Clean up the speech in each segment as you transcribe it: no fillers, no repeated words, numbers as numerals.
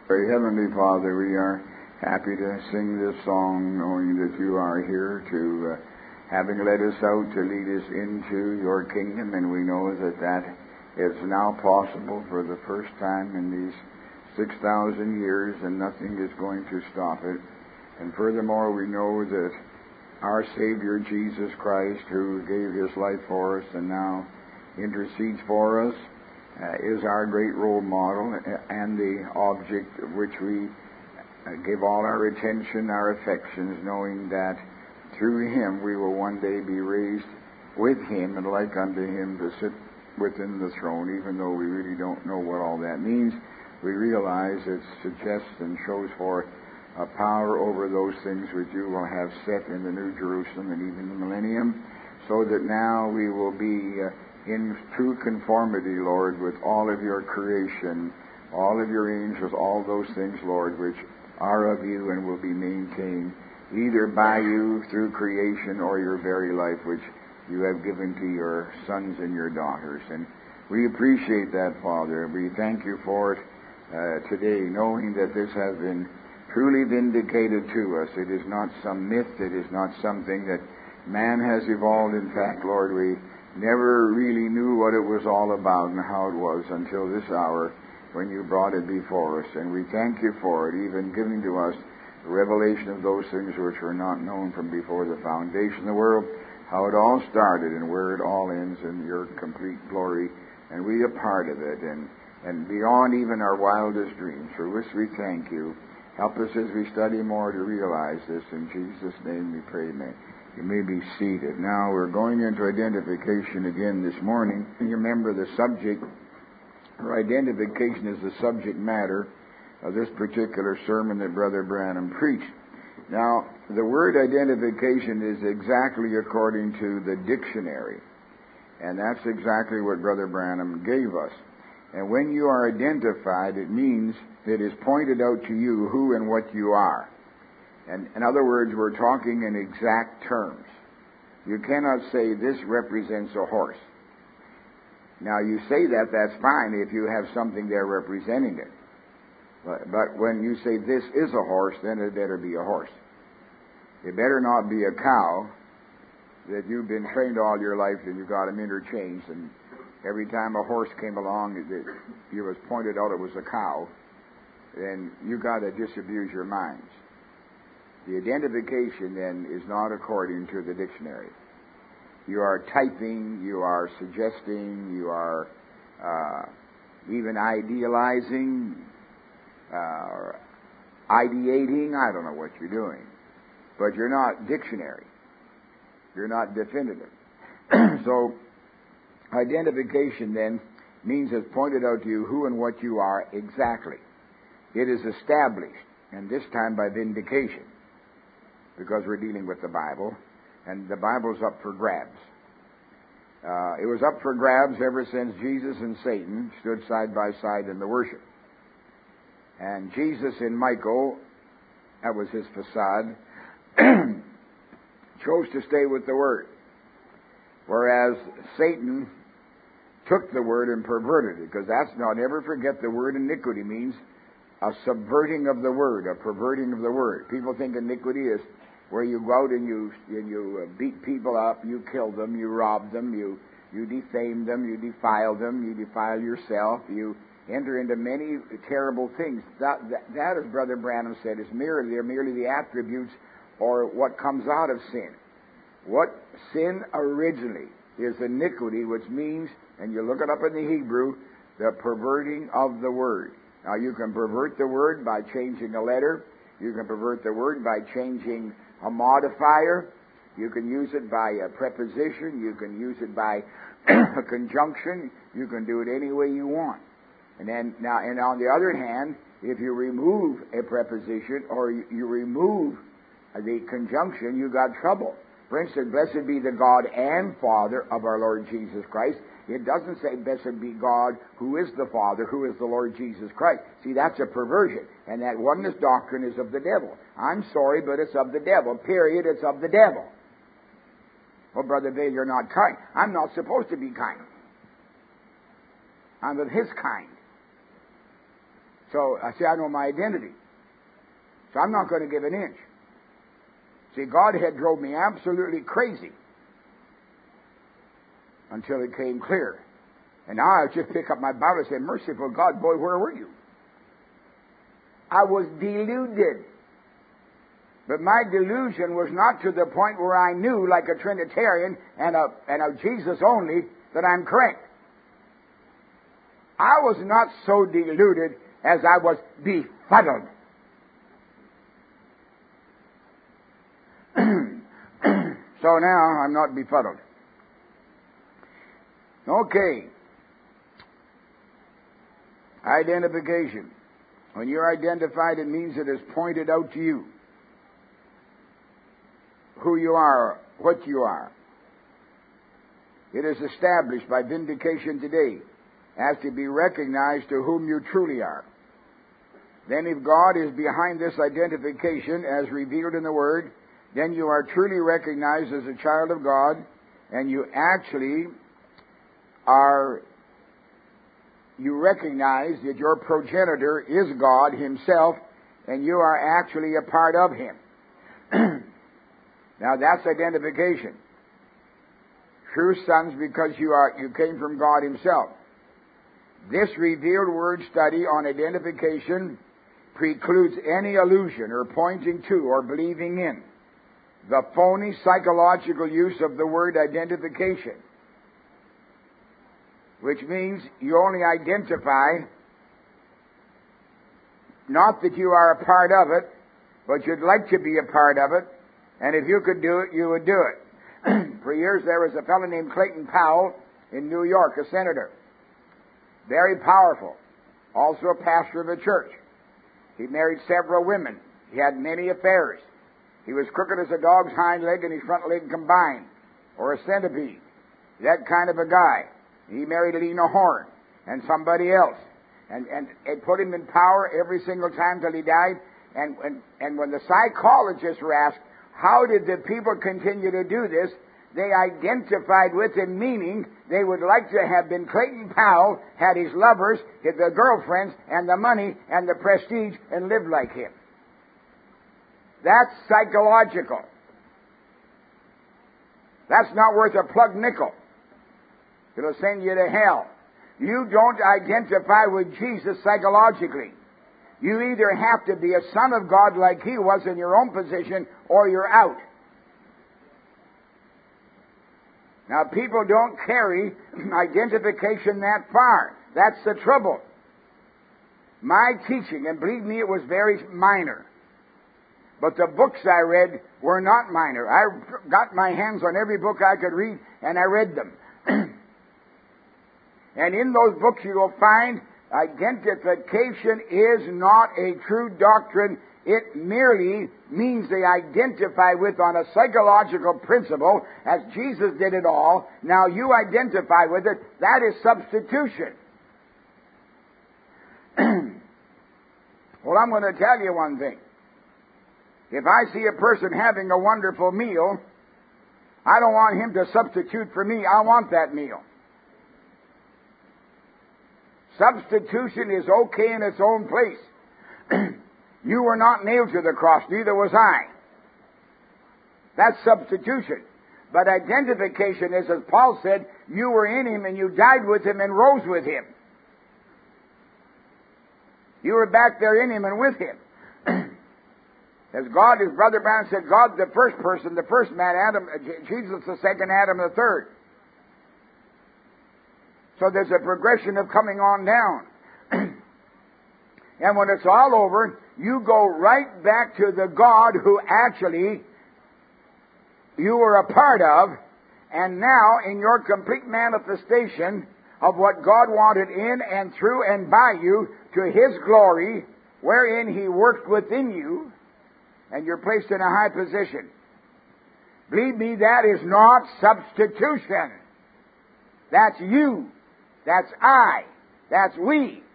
Our Heavenly Father, we are happy to sing this song knowing that you are here to having led us out to lead us into your kingdom, and we know that that is now possible for the first time in these 6,000 years, and nothing is going to stop it. And furthermore, we know that our Savior Jesus Christ, who gave his life for us and now intercedes for us, is our great role model and the object of which we give all our attention, our affections, knowing that through him we will one day be raised with him and like unto him to sit within the throne. Even though we really don't know what all that means, we realize it suggests and shows forth a power over those things which you will have set in the New Jerusalem and even the millennium, so that now we will be in true conformity, Lord, with all of your creation, all of your angels, all those things, Lord, which are of you and will be maintained either by you through creation or your very life, which you have given to your sons and your daughters. And we appreciate that, Father. We thank you for it today, knowing that this has been truly vindicated to us. It is not some myth. It is not something that man has evolved. In fact, Lord, we never really knew what it was all about and how it was until this hour when you brought it before us. And we thank you for it, even giving to us the revelation of those things which were not known from before the foundation of the world, how it all started and where it all ends in your complete glory. And we are part of it and beyond even our wildest dreams, for which we thank you. Help us as we study more to realize this. In Jesus' name we pray, amen. You may be seated. Now we're going into identification again this morning. You remember the subject, or identification is the subject matter of this particular sermon that Brother Branham preached. Now, the word identification is exactly according to the dictionary, and that's exactly what Brother Branham gave us. And when you are identified, it means it is pointed out to you who and what you are. And in other words, we're talking in exact terms. You cannot say this represents a horse. Now, you say that, that's fine if you have something there representing it. But when you say this is a horse, then it better be a horse. It better not be a cow that you've been trained all your life and you got them interchanged, and every time a horse came along, it was pointed out it was a cow, then you got to disabuse your minds. The identification, then, is not according to the dictionary. You are typing, you are suggesting, you are even idealizing, or ideating. I don't know what you're doing. But you're not dictionary. You're not definitive. So, identification, then, means it's pointed out to you who and what you are exactly. It is established, and this time by vindication, because we're dealing with the Bible, and the Bible's up for grabs. It was up for grabs ever since Jesus and Satan stood side by side in the worship. And Jesus in Michael, that was his facade, chose to stay with the Word, whereas Satan took the Word and perverted it, because that's not, never forget the word iniquity means a subverting of the Word, a perverting of the Word. People think iniquity is where you go out and you beat people up, you kill them, you rob them, you defame them, you defile them, you defile yourself, you enter into many terrible things. That, as Brother Branham said, is merely the attributes or what comes out of sin. What sin originally is iniquity, which means, and you look it up in the Hebrew, the perverting of the Word. Now, you can pervert the Word by changing a letter. You can pervert the Word by changing a modifier. You can use it by a preposition. You can use it by a conjunction. You can do it any way you want. And on the other hand, if you remove a preposition or you remove the conjunction, you got trouble. For instance, blessed be the God and Father of our Lord Jesus Christ. It doesn't say, blessed be God, who is the Father, who is the Lord Jesus Christ. See, that's a perversion. And that oneness doctrine is of the devil. I'm sorry, but it's of the devil. Period. It's of the devil. Well, Brother Vail, you're not kind. I'm not supposed to be kind. I'm of his kind. So I say, I know my identity. So I'm not going to give an inch. See, God had drove me absolutely crazy until it came clear. And now I just pick up my Bible and say, merciful God, boy, where were you? I was deluded. But my delusion was not to the point where I knew, like a Trinitarian and a Jesus only, that I'm correct. I was not so deluded as I was befuddled. So now I'm not befuddled. Okay. Identification. When you're identified, it means it is pointed out to you who you are, what you are. It is established by vindication today as to be recognized to whom you truly are. Then if God is behind this identification as revealed in the Word, then you are truly recognized as a child of God, and you actually you recognize that your progenitor is God Himself, and you are actually a part of Him. Now that's identification. True sons because you came from God Himself. This revealed word study on identification precludes any allusion or pointing to or believing in the phony psychological use of the word identification, which means you only identify, not that you are a part of it, but you'd like to be a part of it, and if you could do it, you would do it. For years there was a fellow named Clayton Powell in New York, a senator. Very powerful. Also a pastor of a church. He married several women. He had many affairs. He was crooked as a dog's hind leg and his front leg combined, or a centipede. That kind of a guy. He married Lena Horne and somebody else. And it put him in power every single time till he died. And when the psychologists were asked, how did the people continue to do this? They identified with him, meaning they would like to have been Clayton Powell, had his lovers, his girlfriends, and the money, and the prestige, and lived like him. That's psychological. That's not worth a plug nickel. It'll send you to hell. You don't identify with Jesus psychologically. You either have to be a son of God like He was in your own position, or you're out. Now, people don't carry identification that far. That's the trouble. My teaching, and believe me, it was very minor. But the books I read were not minor. I got my hands on every book I could read, and I read them. And in those books you will find identification is not a true doctrine. It merely means they identify with on a psychological principle, as Jesus did it all. Now you identify with it. That is substitution. Well, I'm going to tell you one thing. If I see a person having a wonderful meal, I don't want him to substitute for me. I want that meal. Substitution is okay in its own place. You were not nailed to the cross, neither was I. That's substitution. But identification is, as Paul said, you were in Him and you died with Him and rose with Him. You were back there in Him and with Him. As God, as Brother Brown said, God the first person, the first man, Adam, Jesus the second, Adam the third. So there's a progression of coming on down. And when it's all over, you go right back to the God who actually you were a part of, and now in your complete manifestation of what God wanted in and through and by you to His glory, wherein He worked within you, and you're placed in a high position. Believe me, that is not substitution. That's you. That's I. That's we.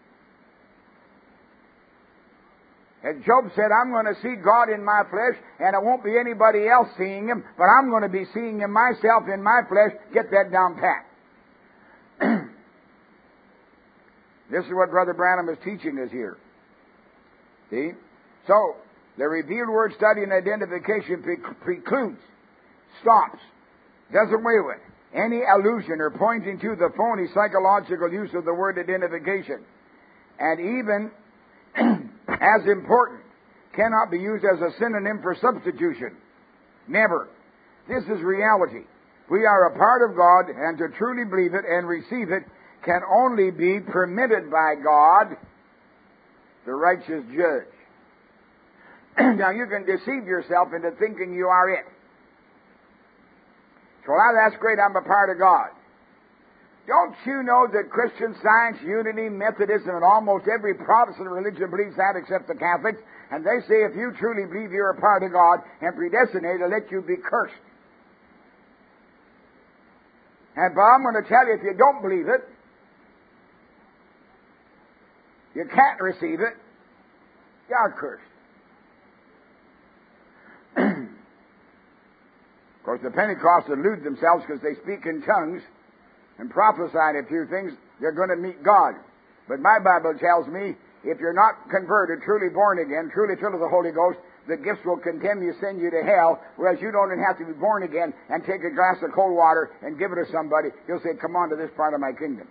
As Job said, I'm going to see God in my flesh, and it won't be anybody else seeing Him, but I'm going to be seeing Him myself in my flesh. Get that down pat. This is what Brother Branham is teaching us here. See? So, the revealed word study and identification precludes, stops, does away with any allusion or pointing to the phony psychological use of the word identification. And even, as important, cannot be used as a synonym for substitution. Never. This is reality. We are a part of God, and to truly believe it and receive it can only be permitted by God, the righteous judge. Now, you can deceive yourself into thinking you are it. So, well, that's great, I'm a part of God. Don't you know that Christian Science, Unity, Methodism, and almost every Protestant religion believes that except the Catholics? And they say if you truly believe you're a part of God and predestinated, they'll let you be cursed. But I'm going to tell you, if you don't believe it, you can't receive it, you're cursed. Of course, the Pentecostals elude themselves because they speak in tongues and prophesy a few things, they're going to meet God. But my Bible tells me, if you're not converted, truly born again, truly filled with the Holy Ghost, the gifts will condemn you, send you to hell, whereas you don't even have to be born again and take a glass of cold water and give it to somebody. He'll say, come on to this part of my kingdom.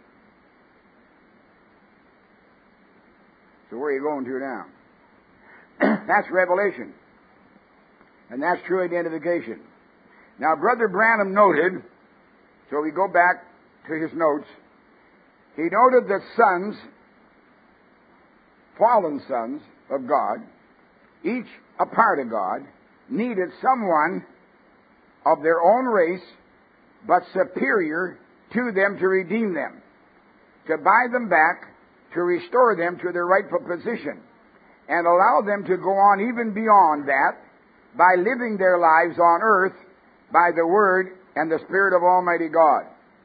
So where are you going to now? That's revelation. And that's true identification. Now, Brother Branham noted, so we go back to his notes, he noted that sons, fallen sons of God, each a part of God, needed someone of their own race, but superior to them to redeem them, to buy them back, to restore them to their rightful position, and allow them to go on even beyond that by living their lives on earth by the Word and the Spirit of Almighty God.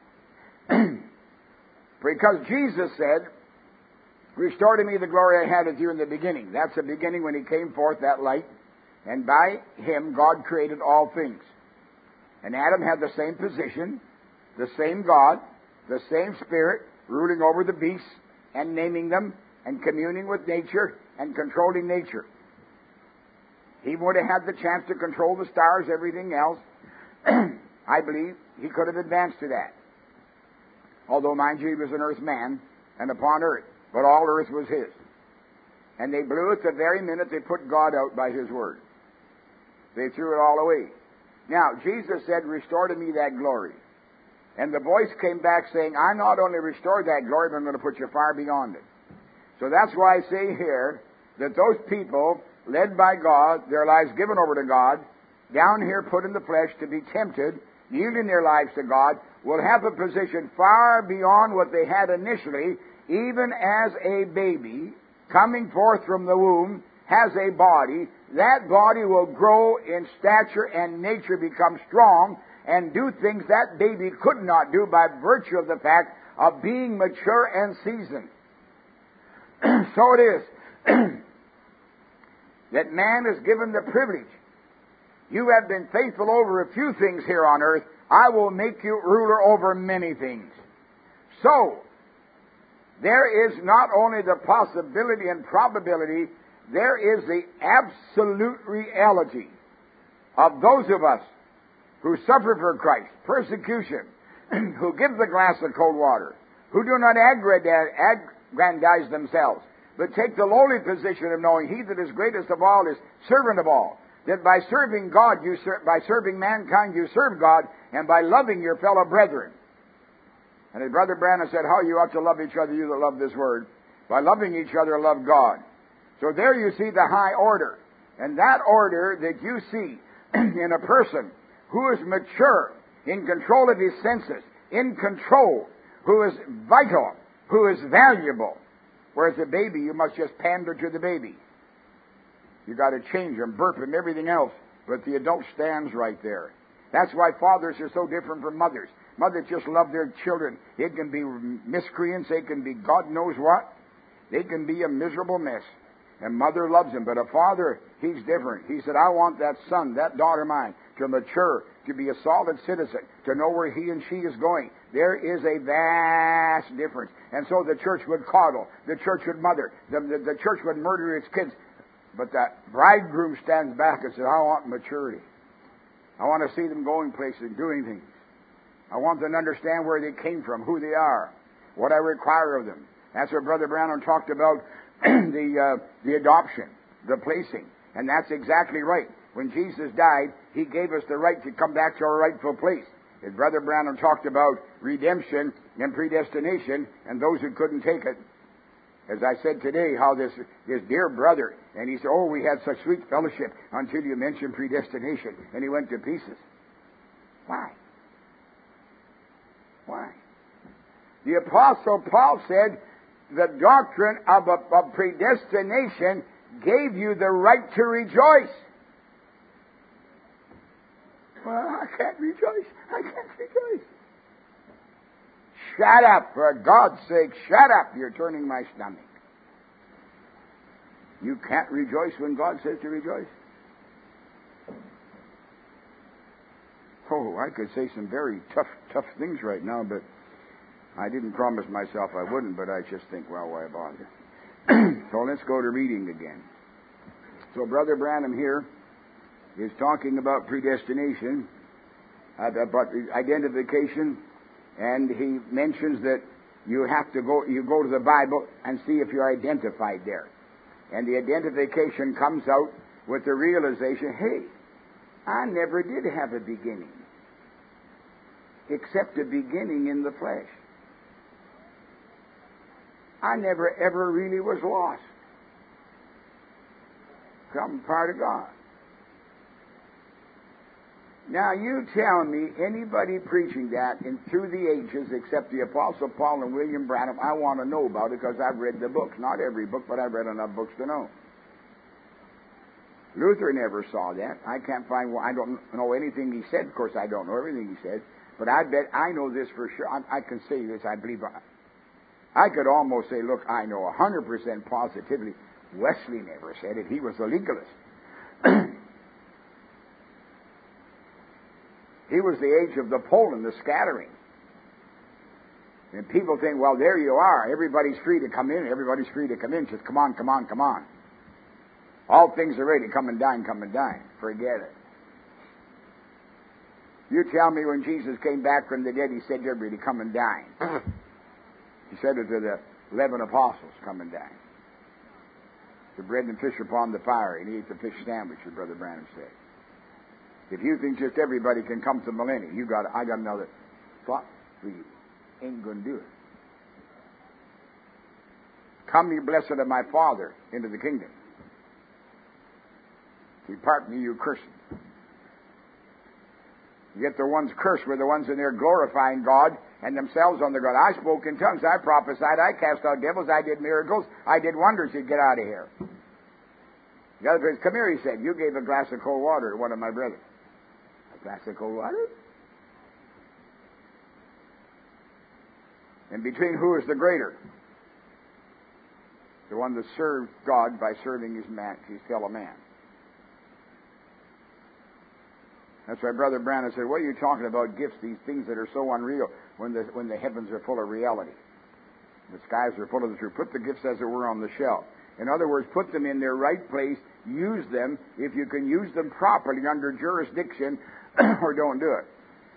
Because Jesus said, restore to me the glory I had with you in the beginning. That's the beginning when He came forth, that light. And by Him, God created all things. And Adam had the same position, the same God, the same Spirit, ruling over the beasts and naming them and communing with nature and controlling nature. He would have had the chance to control the stars, everything else. I believe he could have advanced to that. Although, mind you, he was an earth man and upon earth. But all earth was his. And they blew it the very minute they put God out by His Word. They threw it all away. Now, Jesus said, restore to me that glory. And the voice came back saying, I not only restored that glory, but I'm going to put you far beyond it. So that's why I say here that those people, led by God, their lives given over to God, down here put in the flesh to be tempted, yielding their lives to God, will have a position far beyond what they had initially, even as a baby coming forth from the womb has a body. That body will grow in stature and nature, become strong, and do things that baby could not do by virtue of the fact of being mature and seasoned. So it is that man is given the privilege. You have been faithful over a few things here on earth. I will make you ruler over many things. So, there is not only the possibility and probability, there is the absolute reality of those of us who suffer for Christ, persecution, who give the glass of cold water, who do not aggrandize themselves, but take the lowly position of knowing He that is greatest of all is servant of all. That by serving God, by serving mankind, you serve God, and by loving your fellow brethren. And as Brother Branham said, how you ought to love each other, you that love this word. By loving each other, love God. So there you see the high order. And that order that you see in a person who is mature, in control of his senses, in control, who is vital, who is valuable. Whereas a baby, you must just pander to the baby. You got to change him, burp him, everything else. But the adult stands right there. That's why fathers are so different from mothers. Mothers just love their children. It can be miscreants. They can be God knows what. They can be a miserable mess. And mother loves him. But a father, he's different. He said, I want that son, that daughter of mine, to mature, to be a solid citizen, to know where he and she is going. There is a vast difference. And so the church would coddle, the church would mother, the church would murder its kids. But the bridegroom stands back and says, I want maturity. I want to see them going places and doing things. I want them to understand where they came from, who they are, what I require of them. That's what Brother Branham talked about, the adoption, the placing. And that's exactly right. When Jesus died, he gave us the right to come back to our rightful place. As Brother Branham talked about redemption and predestination, and those who couldn't take it. As I said today, how this dear brother, and he said, oh, we had such sweet fellowship until you mentioned predestination, and he went to pieces. Why? Why? The Apostle Paul said, the doctrine of predestination gave you the right to rejoice. Well, I can't rejoice. I can't rejoice. Shut up. For God's sake, shut up. You're turning my stomach. You can't rejoice when God says to rejoice. Oh, I could say some very tough things right now, but I didn't promise myself I wouldn't, but I just think, well, why bother? So let's go to reading again. So Brother Branham here is talking about predestination, about identification, and he mentions that you go to the Bible and see if you're identified there. And the identification comes out with the realization, hey, I never did have a beginning, except a beginning in the flesh. I never ever really was lost. I'm part of God. Now you tell me, anybody preaching that through the ages except the Apostle Paul and William Branham, I want to know about it because I've read the books. Not every book, but I've read enough books to know. Luther never saw that. I can't find one. I don't know anything he said. Of course, I don't know everything he said. But I bet I know this for sure. I can say this. I believe I could almost say, look, I know 100% positively. Wesley never said it. He was a legalist. He was the age of the pole and the scattering. And people think, well, there you are. Everybody's free to come in. Everybody's free to come in. Just come on, come on, come on. All things are ready. Come and dine, come and dine. Forget it. You tell me when Jesus came back from the dead, he said to everybody, come and dine. He said it to the 11 apostles, come and dine. The bread and fish upon the fire, and he ate the fish sandwich, as Brother Branham said. If you think just everybody can come to the millennium, I got another thought for you. Ain't going to do it. Come, you blessed of my Father, into the kingdom. Depart from me, you cursed. Yet the ones cursed were the ones in there glorifying God and themselves on the God. I spoke in tongues, I prophesied, I cast out devils, I did miracles, I did wonders. You'd get out of here. The other place, come here, he said, you gave a glass of cold water to one of my brothers. A glass of cold water? And between who is the greater? The one that served God by serving his fellow man. That's why Brother Branham said, what are you talking about gifts, these things that are so unreal, when the heavens are full of reality? The skies are full of the truth. Put the gifts, as it were, on the shelf. In other words, put them in their right place, use them, if you can use them properly under jurisdiction, or don't do it.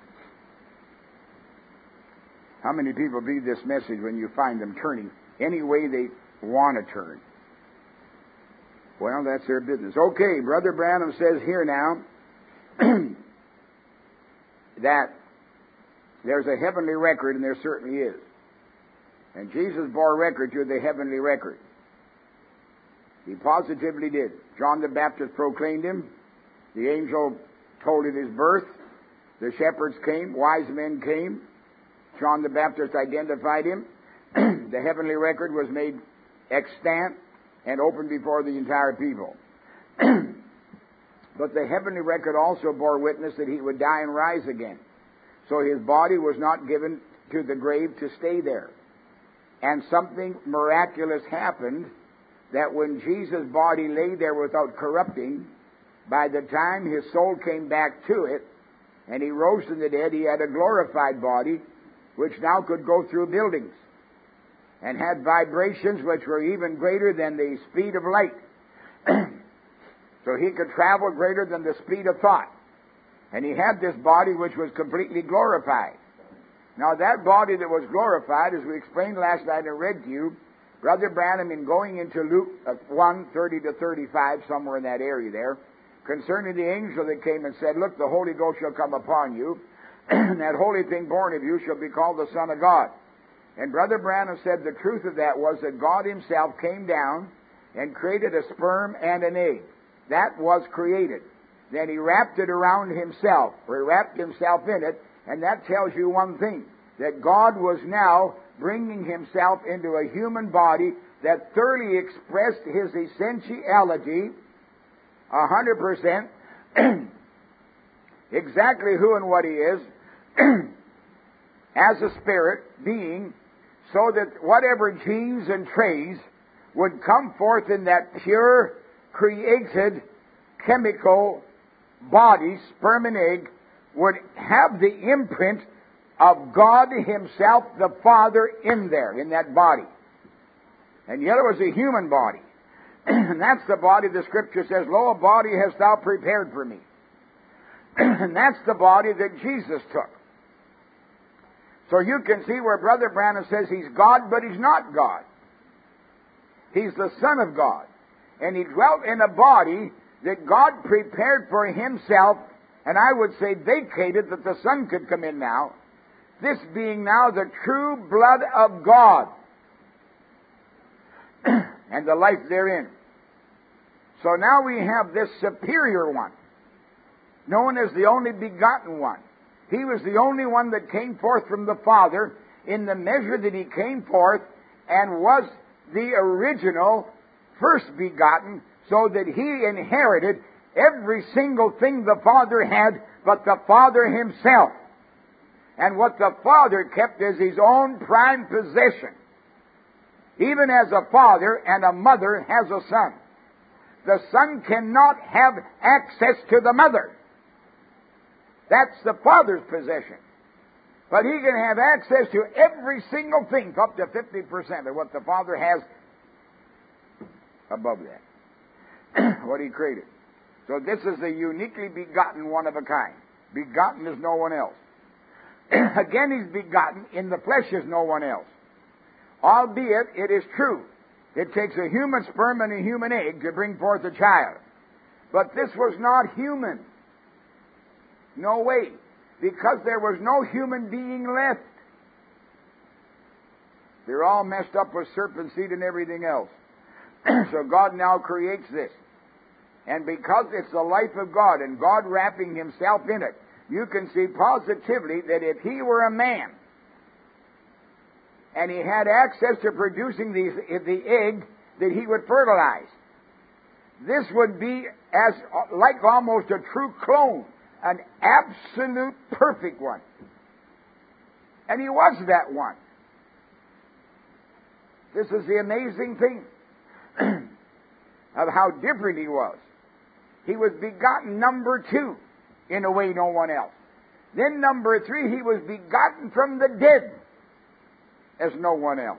How many people read this message when you find them turning any way they want to turn? Well, that's their business. Okay, Brother Branham says here now that there's a heavenly record, and there certainly is. And Jesus bore record to the heavenly record. He positively did. John the Baptist proclaimed him. The angel told him his birth. The shepherds came. Wise men came. John the Baptist identified him. The heavenly record was made extant and open before the entire people. But the heavenly record also bore witness that he would die and rise again. So his body was not given to the grave to stay there. And something miraculous happened, that when Jesus' body lay there without corrupting, by the time his soul came back to it, and he rose from the dead, he had a glorified body, which now could go through buildings, and had vibrations which were even greater than the speed of light. So he could travel greater than the speed of thought. And he had this body which was completely glorified. Now that body that was glorified, as we explained last night and read to you, Brother Branham, in going into Luke 1:30 to 35, somewhere in that area there, concerning the angel that came and said, "Look, the Holy Ghost shall come upon you, and that holy thing born of you shall be called the Son of God." And Brother Branham said the truth of that was that God himself came down and created a sperm and an egg. That was created. Then he wrapped it around himself, or he wrapped himself in it, and that tells you one thing, that God was now bringing himself into a human body that thoroughly expressed his essentiality, 100%, exactly who and what he is, as a spirit being, so that whatever genes and traits would come forth in that pure, created, chemical body, sperm and egg, would have the imprint of God himself, the Father, in there, in that body. And yet it was a human body. And that's the body the Scripture says, "Lo, a body hast thou prepared for me." And that's the body that Jesus took. So you can see where Brother Branham says he's God, but he's not God. He's the Son of God. And he dwelt in a body that God prepared for himself, and I would say vacated that the Son could come in now, this being now the true blood of God and the life therein. So now we have this superior one, known as the only begotten one. He was the only one that came forth from the Father in the measure that he came forth, and was the original first begotten, so that he inherited every single thing the Father had but the Father himself. And what the Father kept as his own prime possession. Even as a father and a mother has a son, the son cannot have access to the mother. That's the father's possession. But he can have access to every single thing, up to 50% of what the Father has above that, what he created. So this is a uniquely begotten one of a kind. Begotten as no one else. Again, he's begotten in the flesh as no one else. Albeit, it is true, it takes a human sperm and a human egg to bring forth a child. But this was not human. No way. Because there was no human being left. They're all messed up with serpent seed and everything else. So God now creates this. And because it's the life of God, and God wrapping himself in it, you can see positively that if he were a man, and he had access to producing the egg that he would fertilize, this would be as like almost a true clone, an absolute perfect one. And he was that one. This is the amazing thing of how different he was. He was begotten number 2, in a way no one else. Then number 3, he was begotten from the dead, as no one else.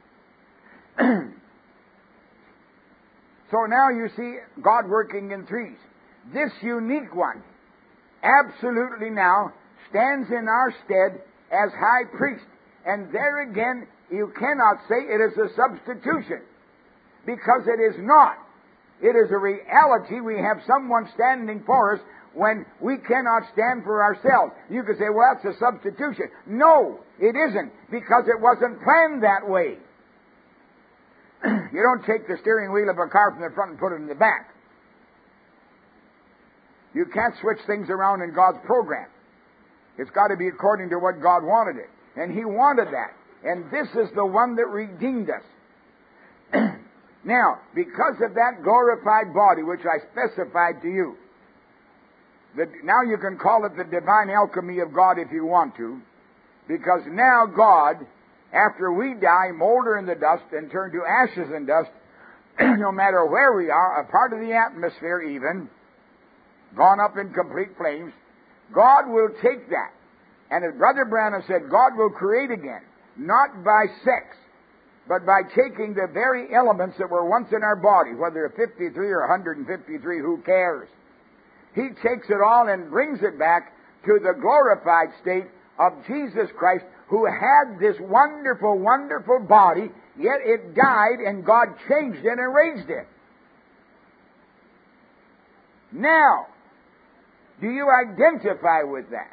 So now you see God working in threes. This unique one absolutely now stands in our stead as high priest. And there again, you cannot say it is a substitution, because it is not. It is a reality. We have someone standing for us when we cannot stand for ourselves. You could say, well, that's a substitution. No, it isn't, because it wasn't planned that way. You don't take the steering wheel of a car from the front and put it in the back. You can't switch things around in God's program. It's got to be according to what God wanted it. And he wanted that. And this is the one that redeemed us. Now, because of that glorified body, which I specified to you, now you can call it the divine alchemy of God if you want to, because now God, after we die, molder in the dust and turn to ashes and dust, no matter where we are, a part of the atmosphere even, gone up in complete flames, God will take that. And as Brother Branham said, God will create again, not by sex, but by taking the very elements that were once in our body, whether 53 or 153, who cares? He takes it all and brings it back to the glorified state of Jesus Christ, who had this wonderful, wonderful body, yet it died and God changed it and raised it. Now, do you identify with that?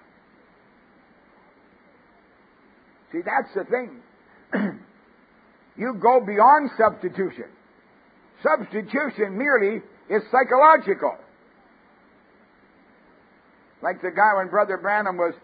See, that's the thing. You go beyond substitution. Substitution merely is psychological. Like the guy when Brother Branham was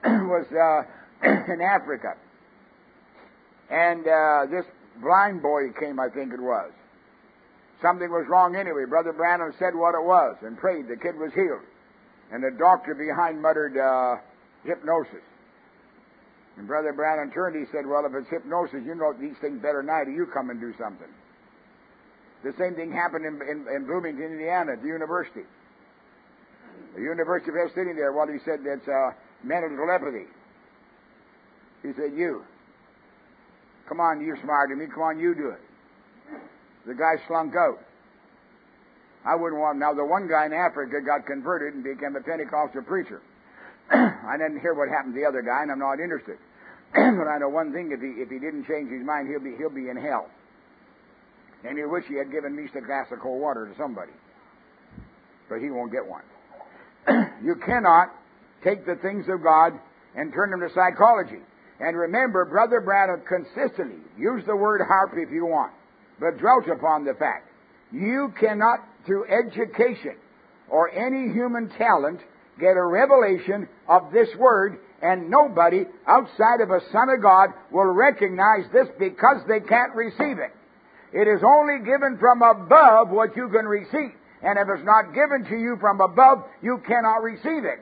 in Africa, and this blind boy came, I think it was. Something was wrong anyway. Brother Branham said what it was and prayed. The kid was healed. And the doctor behind muttered, hypnosis. And Brother Branham turned, he said, well, if it's hypnosis, you know these things better than I do. You come and do something. The same thing happened in Bloomington, Indiana, at the university. The University of Health sitting there, well, he said, that's mental telepathy. He said, you. Come on, you're smarter than me. Come on, you do it. The guy slunk out. I wouldn't want him. Now, the one guy in Africa got converted and became a Pentecostal preacher. I didn't hear what happened to the other guy, and I'm not interested. But I know one thing: if he didn't change his mind, he'll be in hell. And he'll wish he had given me a glass of cold water to somebody, but he won't get one. You cannot take the things of God and turn them to psychology. And remember, Brother Branham consistently use the word harp if you want, but dwelt upon the fact you cannot, through education or any human talent, get a revelation of this word, and nobody outside of a son of God will recognize this because they can't receive it. It is only given from above what you can receive. And if it's not given to you from above, you cannot receive it.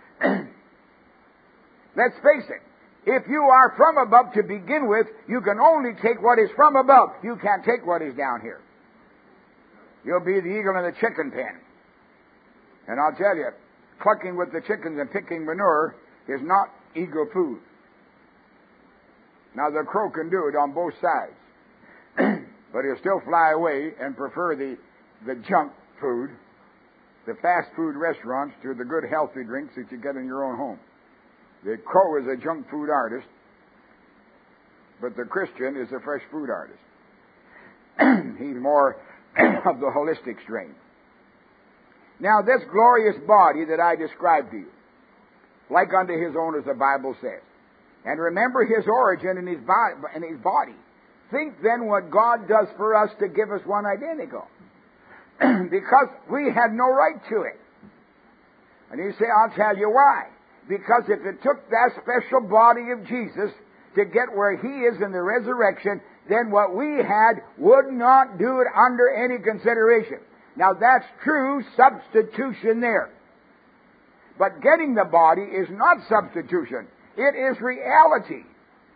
Let's face it. If you are from above to begin with, you can only take what is from above. You can't take what is down here. You'll be the eagle in the chicken pen. And I'll tell you, clucking with the chickens and picking manure is not eagle food. Now, the crow can do it on both sides. But he'll still fly away and prefer the junk food, the fast food restaurants, to the good healthy drinks that you get in your own home. The crow is a junk food artist, but the Christian is a fresh food artist. He's more of the holistic strain. Now, this glorious body that I described to you, like unto his own, as the Bible says, and remember his origin in his body. Think then what God does for us to give us one identical. Because we had no right to it. And you say, I'll tell you why. Because if it took that special body of Jesus to get where he is in the resurrection, then what we had would not do it under any consideration. Now that's true substitution there. But getting the body is not substitution. It is reality.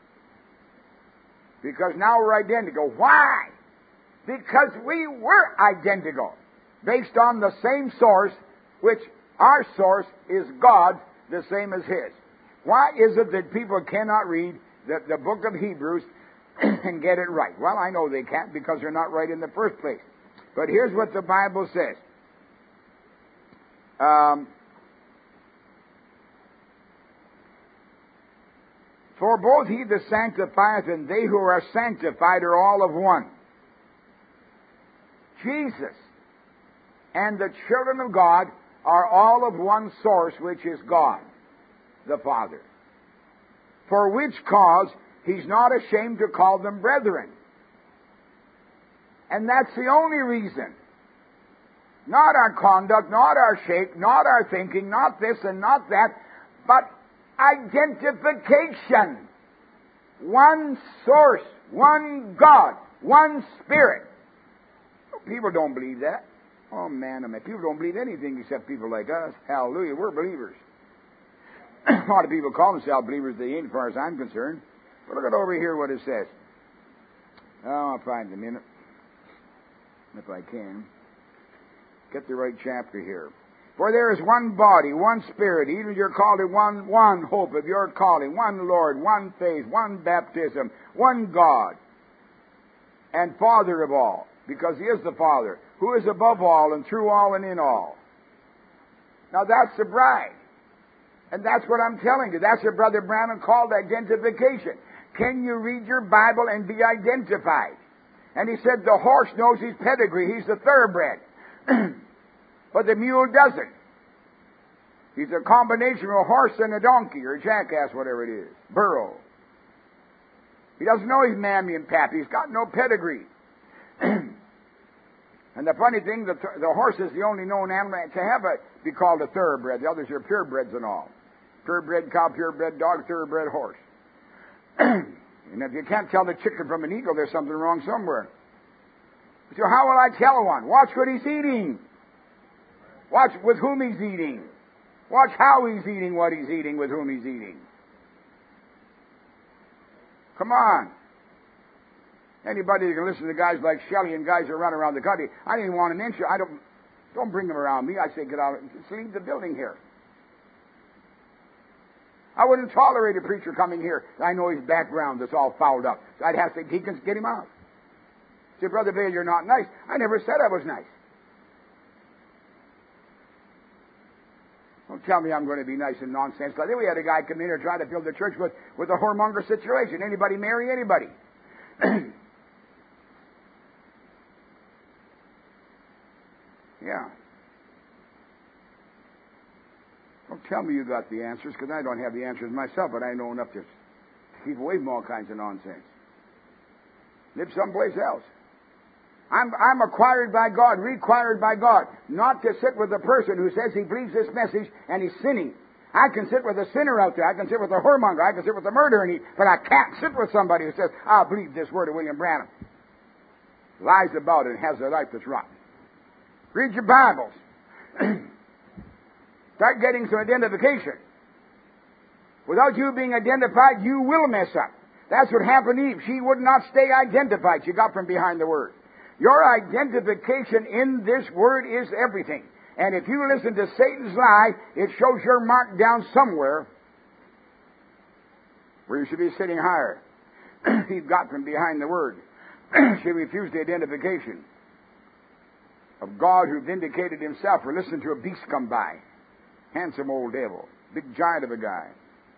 Because now we're identical. Why? Because we were identical. Based on the same source, which our source is God, the same as his. Why is it that people cannot read the book of Hebrews and get it right? Well, I know they can't because they're not right in the first place. But here's what the Bible says. For both he that sanctifieth and they who are sanctified are all of one. Jesus and the children of God are all of one source, which is God, the Father. For which cause he's not ashamed to call them brethren. And that's the only reason. Not our conduct, not our shape, not our thinking, not this and not that, but identification. One source, one God, one Spirit. People don't believe that. Oh man, people don't believe anything except people like us. Hallelujah, we're believers. A lot of people call themselves believers, they ain't, as far as I'm concerned. But look at over here what it says. Oh, I'll find it in a minute, if I can. Get the right chapter here. For there is one body, one Spirit, even you're called in one hope of your calling, one Lord, one faith, one baptism, one God, and Father of all, because He is the Father, who is above all and through all and in all. Now that's the bride. And that's what I'm telling you. That's what Brother Branham called identification. Can you read your Bible and be identified? And he said the horse knows his pedigree. He's the thoroughbred. But the mule doesn't. He's a combination of a horse and a donkey, or a jackass, whatever it is. Burro. He doesn't know his mammy and pappy. He's got no pedigree. And the funny thing, the horse is the only known animal to be called a thoroughbred. The others are purebreds and all. Purebred cow, purebred dog, thoroughbred horse. And if you can't tell the chicken from an eagle, there's something wrong somewhere. So how will I tell one? Watch what he's eating. Watch with whom he's eating. Watch how he's eating, what he's eating, with whom he's eating. Come on. Anybody that can listen to guys like Shelley and guys that run around the country, I didn't want an inch. Don't bring them around me. I say, get out. Leave the building here. I wouldn't tolerate a preacher coming here. I know his background that's all fouled up. So I'd have to say, deacons, get him out. Say, Brother Bailey, you're not nice. I never said I was nice. Don't tell me I'm going to be nice and nonsense. Like we had a guy come in here trying to fill the church with a whoremonger situation. Anybody marry anybody? Yeah. Don't tell me you got the answers, because I don't have the answers myself, but I know enough to keep away from all kinds of nonsense. Live someplace else. I'm acquired by God, required by God, not to sit with a person who says he believes this message and he's sinning. I can sit with a sinner out there. I can sit with a whoremonger. I can sit with a murderer, but I can't sit with somebody who says, I believe this word of William Branham. Lies about it and has a life that's rotten. Read your Bibles. Start getting some identification. Without you being identified, you will mess up. That's what happened to Eve. She would not stay identified. She got from behind the Word. Your identification in this Word is everything. And if you listen to Satan's lie, it shows you're marked down somewhere where you should be sitting higher. Eve got from behind the Word. She refused the identification of God who vindicated Himself, or listened to a beast come by. Handsome old devil. Big giant of a guy.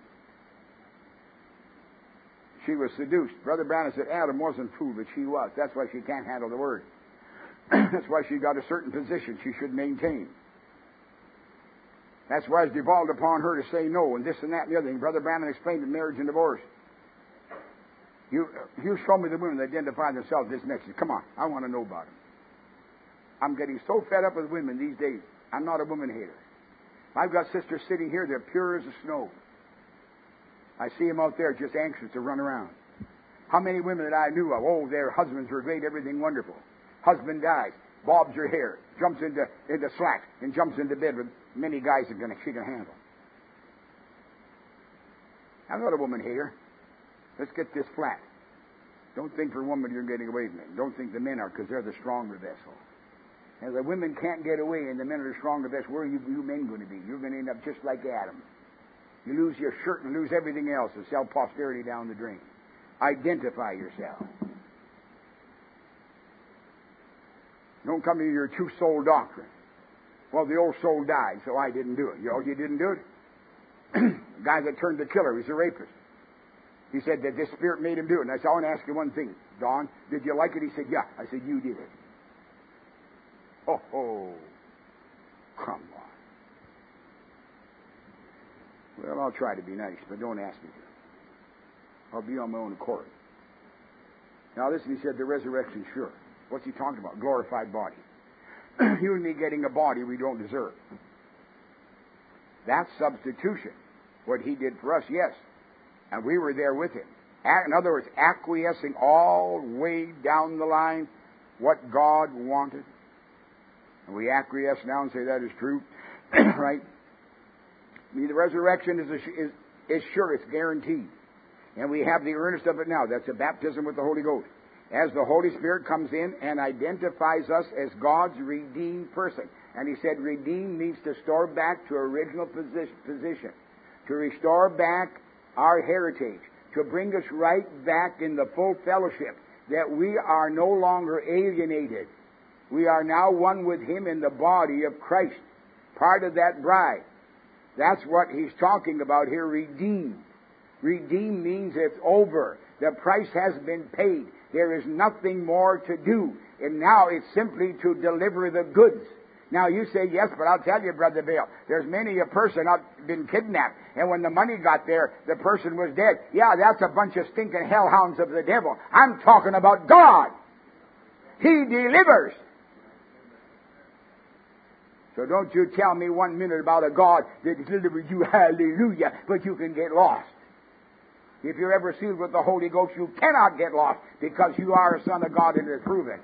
She was seduced. Brother Branham said Adam wasn't fooled, but she was. That's why she can't handle the Word. That's why she got a certain position she should maintain. That's why it's devolved upon her to say no, and this and that and the other thing. Brother Branham explained in Marriage and Divorce. You show me the women that identify themselves this message. Come on, I want to know about them. I'm getting so fed up with women these days. I'm not a woman hater. I've got sisters sitting here, they're pure as the snow. I see them out there just anxious to run around. How many women that I knew of, their husbands were great, everything wonderful. Husband dies, bobs her hair, jumps into slacks, and jumps into bed with many guys that she can handle. I'm not a woman hater. Let's get this flat. Don't think for a woman you're getting away from it. Don't think the men are, because they're the stronger vessel. And the women can't get away and the men are the stronger vessel. Where are you men going to be? You're going to end up just like Adam. You lose your shirt and lose everything else and sell posterity down the drain. Identify yourself. Don't come to your two-soul doctrine. Well, the old soul died, so I didn't do it. You didn't do it? The guy that turned the killer, he's a rapist. He said that this spirit made him do it. And I said, I want to ask you one thing, Don. Did you like it? He said, yeah. I said, you did it. Oh, come on. Well, I'll try to be nice, but don't ask me to. I'll be on my own accord. Now listen, he said, the resurrection, sure. What's he talking about? Glorified body. You and me getting a body we don't deserve. That's substitution. What he did for us, yes. And we were there with him. In other words, acquiescing all the way down the line what God wanted. And we acquiesce now and say that is true. Right? I mean, the resurrection is sure, it's guaranteed. And we have the earnest of it now. That's a baptism with the Holy Ghost. as the Holy Spirit comes in and identifies us as God's redeemed person. And he said redeemed means to restore back to original position, to restore back our heritage, to bring us right back in the full fellowship, that we are no longer alienated. We are now one with Him in the body of Christ, part of that bride. That's what he's talking about here, redeemed. Redeemed means it's over. The price has been paid. There is nothing more to do. And now it's simply to deliver the goods. Now you say, yes, but I'll tell you, Brother Bill, there's many a person out been kidnapped, and when the money got there, the person was dead. Yeah, that's a bunch of stinking hellhounds of the devil. I'm talking about God. He delivers. So don't you tell me 1 minute about a God that delivers you, hallelujah, but you can get lost. If you're ever sealed with the Holy Ghost, you cannot get lost because you are a son of God and it is proven.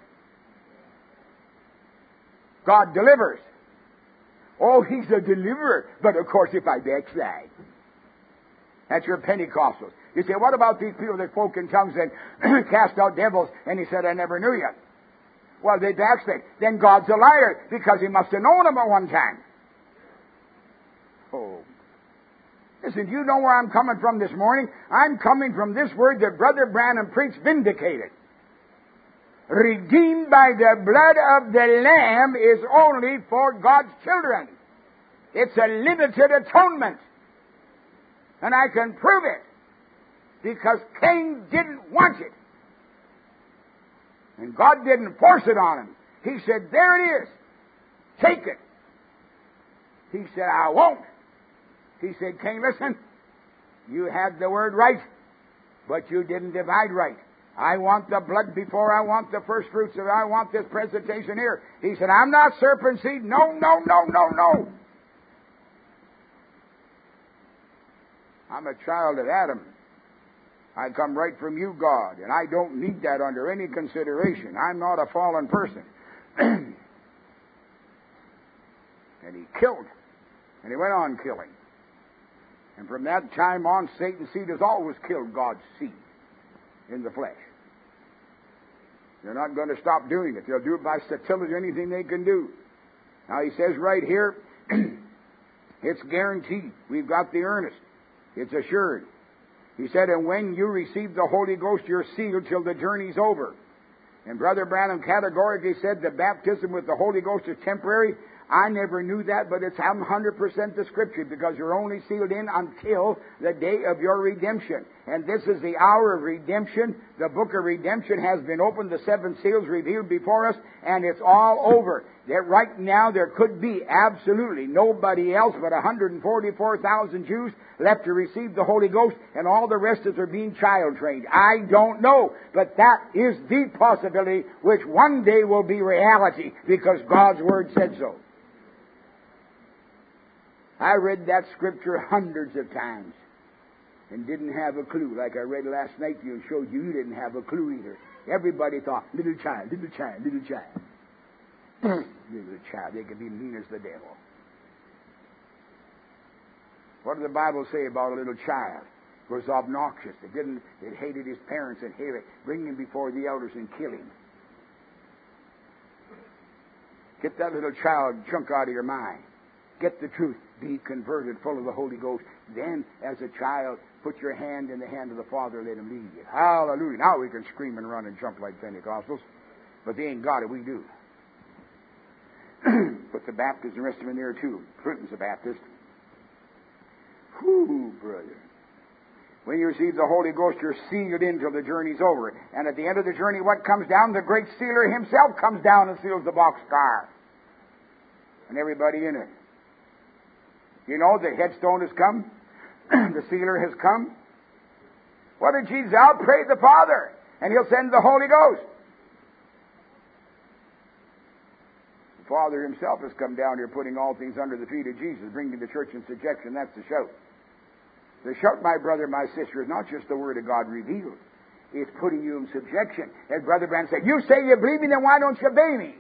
God delivers. Oh, He's a deliverer. But of course, if I backslide, that's your Pentecostals. You say, what about these people that spoke in tongues and cast out devils? And He said, I never knew you. Well, they backslid. Then God's a liar because He must have known them at one time. Oh. Listen, do you know where I'm coming from this morning? I'm coming from this word that Brother Branham preached, vindicated. Redeemed by the blood of the Lamb is only for God's children. It's a limited atonement. And I can prove it. Because Cain didn't want it. And God didn't force it on him. He said, there it is. Take it. He said, I won't. He said, Cain, listen, you had the word right, but you didn't divide right. I want the blood before I want the first fruits, or I want this presentation here. He said, I'm not serpent seed. No, no, no, no, no. I'm a child of Adam. I come right from you, God, and I don't need that under any consideration. I'm not a fallen person. And he killed, and he went on killing. And from that time on, Satan's seed has always killed God's seed in the flesh. They're not going to stop doing it. They'll do it by satility, anything they can do. Now he says right here, it's guaranteed. We've got the earnest. It's assured. He said, and when you receive the Holy Ghost, you're sealed till the journey's over. And Brother Branham categorically said the baptism with the Holy Ghost is temporary. I never knew that, but it's 100% the Scripture, because you're only sealed in until the day of your redemption. And this is the hour of redemption. The book of redemption has been opened, the 7 seals revealed before us, and it's all over. That right now there could be absolutely nobody else but 144,000 Jews left to receive the Holy Ghost, and all the rest of us are being child trained. I don't know, but that is the possibility which one day will be reality, because God's Word said so. I read that Scripture hundreds of times and didn't have a clue. Like I read last night to you and showed you, you didn't have a clue either. Everybody thought, little child, little child, little child. Little child, they can be mean as the devil. What does the Bible say about a little child? It was obnoxious. It hated his parents and hated, bring him before the elders and kill him. Get that little child chunk out of your mind. Get the truth. Be converted, full of the Holy Ghost. Then, as a child, put your hand in the hand of the Father, let Him lead you. Hallelujah. Now we can scream and run and jump like Pentecostals. But they ain't got it. We do. Put the Baptists and the rest of them in there, too. Clinton's a Baptist. Whew, brother. When you receive the Holy Ghost, you're sealed in till the journey's over. And at the end of the journey, what comes down? The great sealer himself comes down and seals the boxcar. And everybody in it. You know, the headstone has come. The sealer has come. What did Jesus? I'll pray the Father, and He'll send the Holy Ghost. The Father Himself has come down here, putting all things under the feet of Jesus, bringing the church in subjection. That's the shout. The shout, my brother, my sister, is not just the Word of God revealed. It's putting you in subjection. As Brother Branham said, you say you believe me, then why don't you obey me?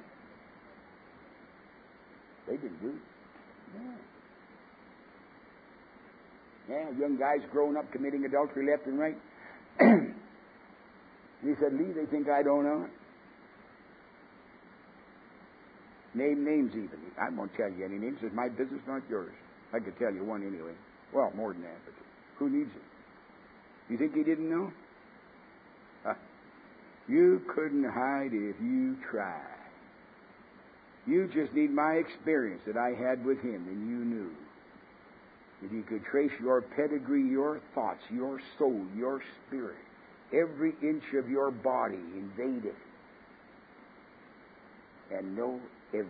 They didn't do it. Yeah, young guys growing up committing adultery left and right. He said, Lee, they think I don't know it. Name names even. I won't tell you any names. It's my business, not yours. I could tell you one anyway. Well, more than that, but who needs it? You think he didn't know? You couldn't hide if you tried. You just need my experience that I had with him, and you knew that he could trace your pedigree, your thoughts, your soul, your spirit, every inch of your body, invade it, and know everything.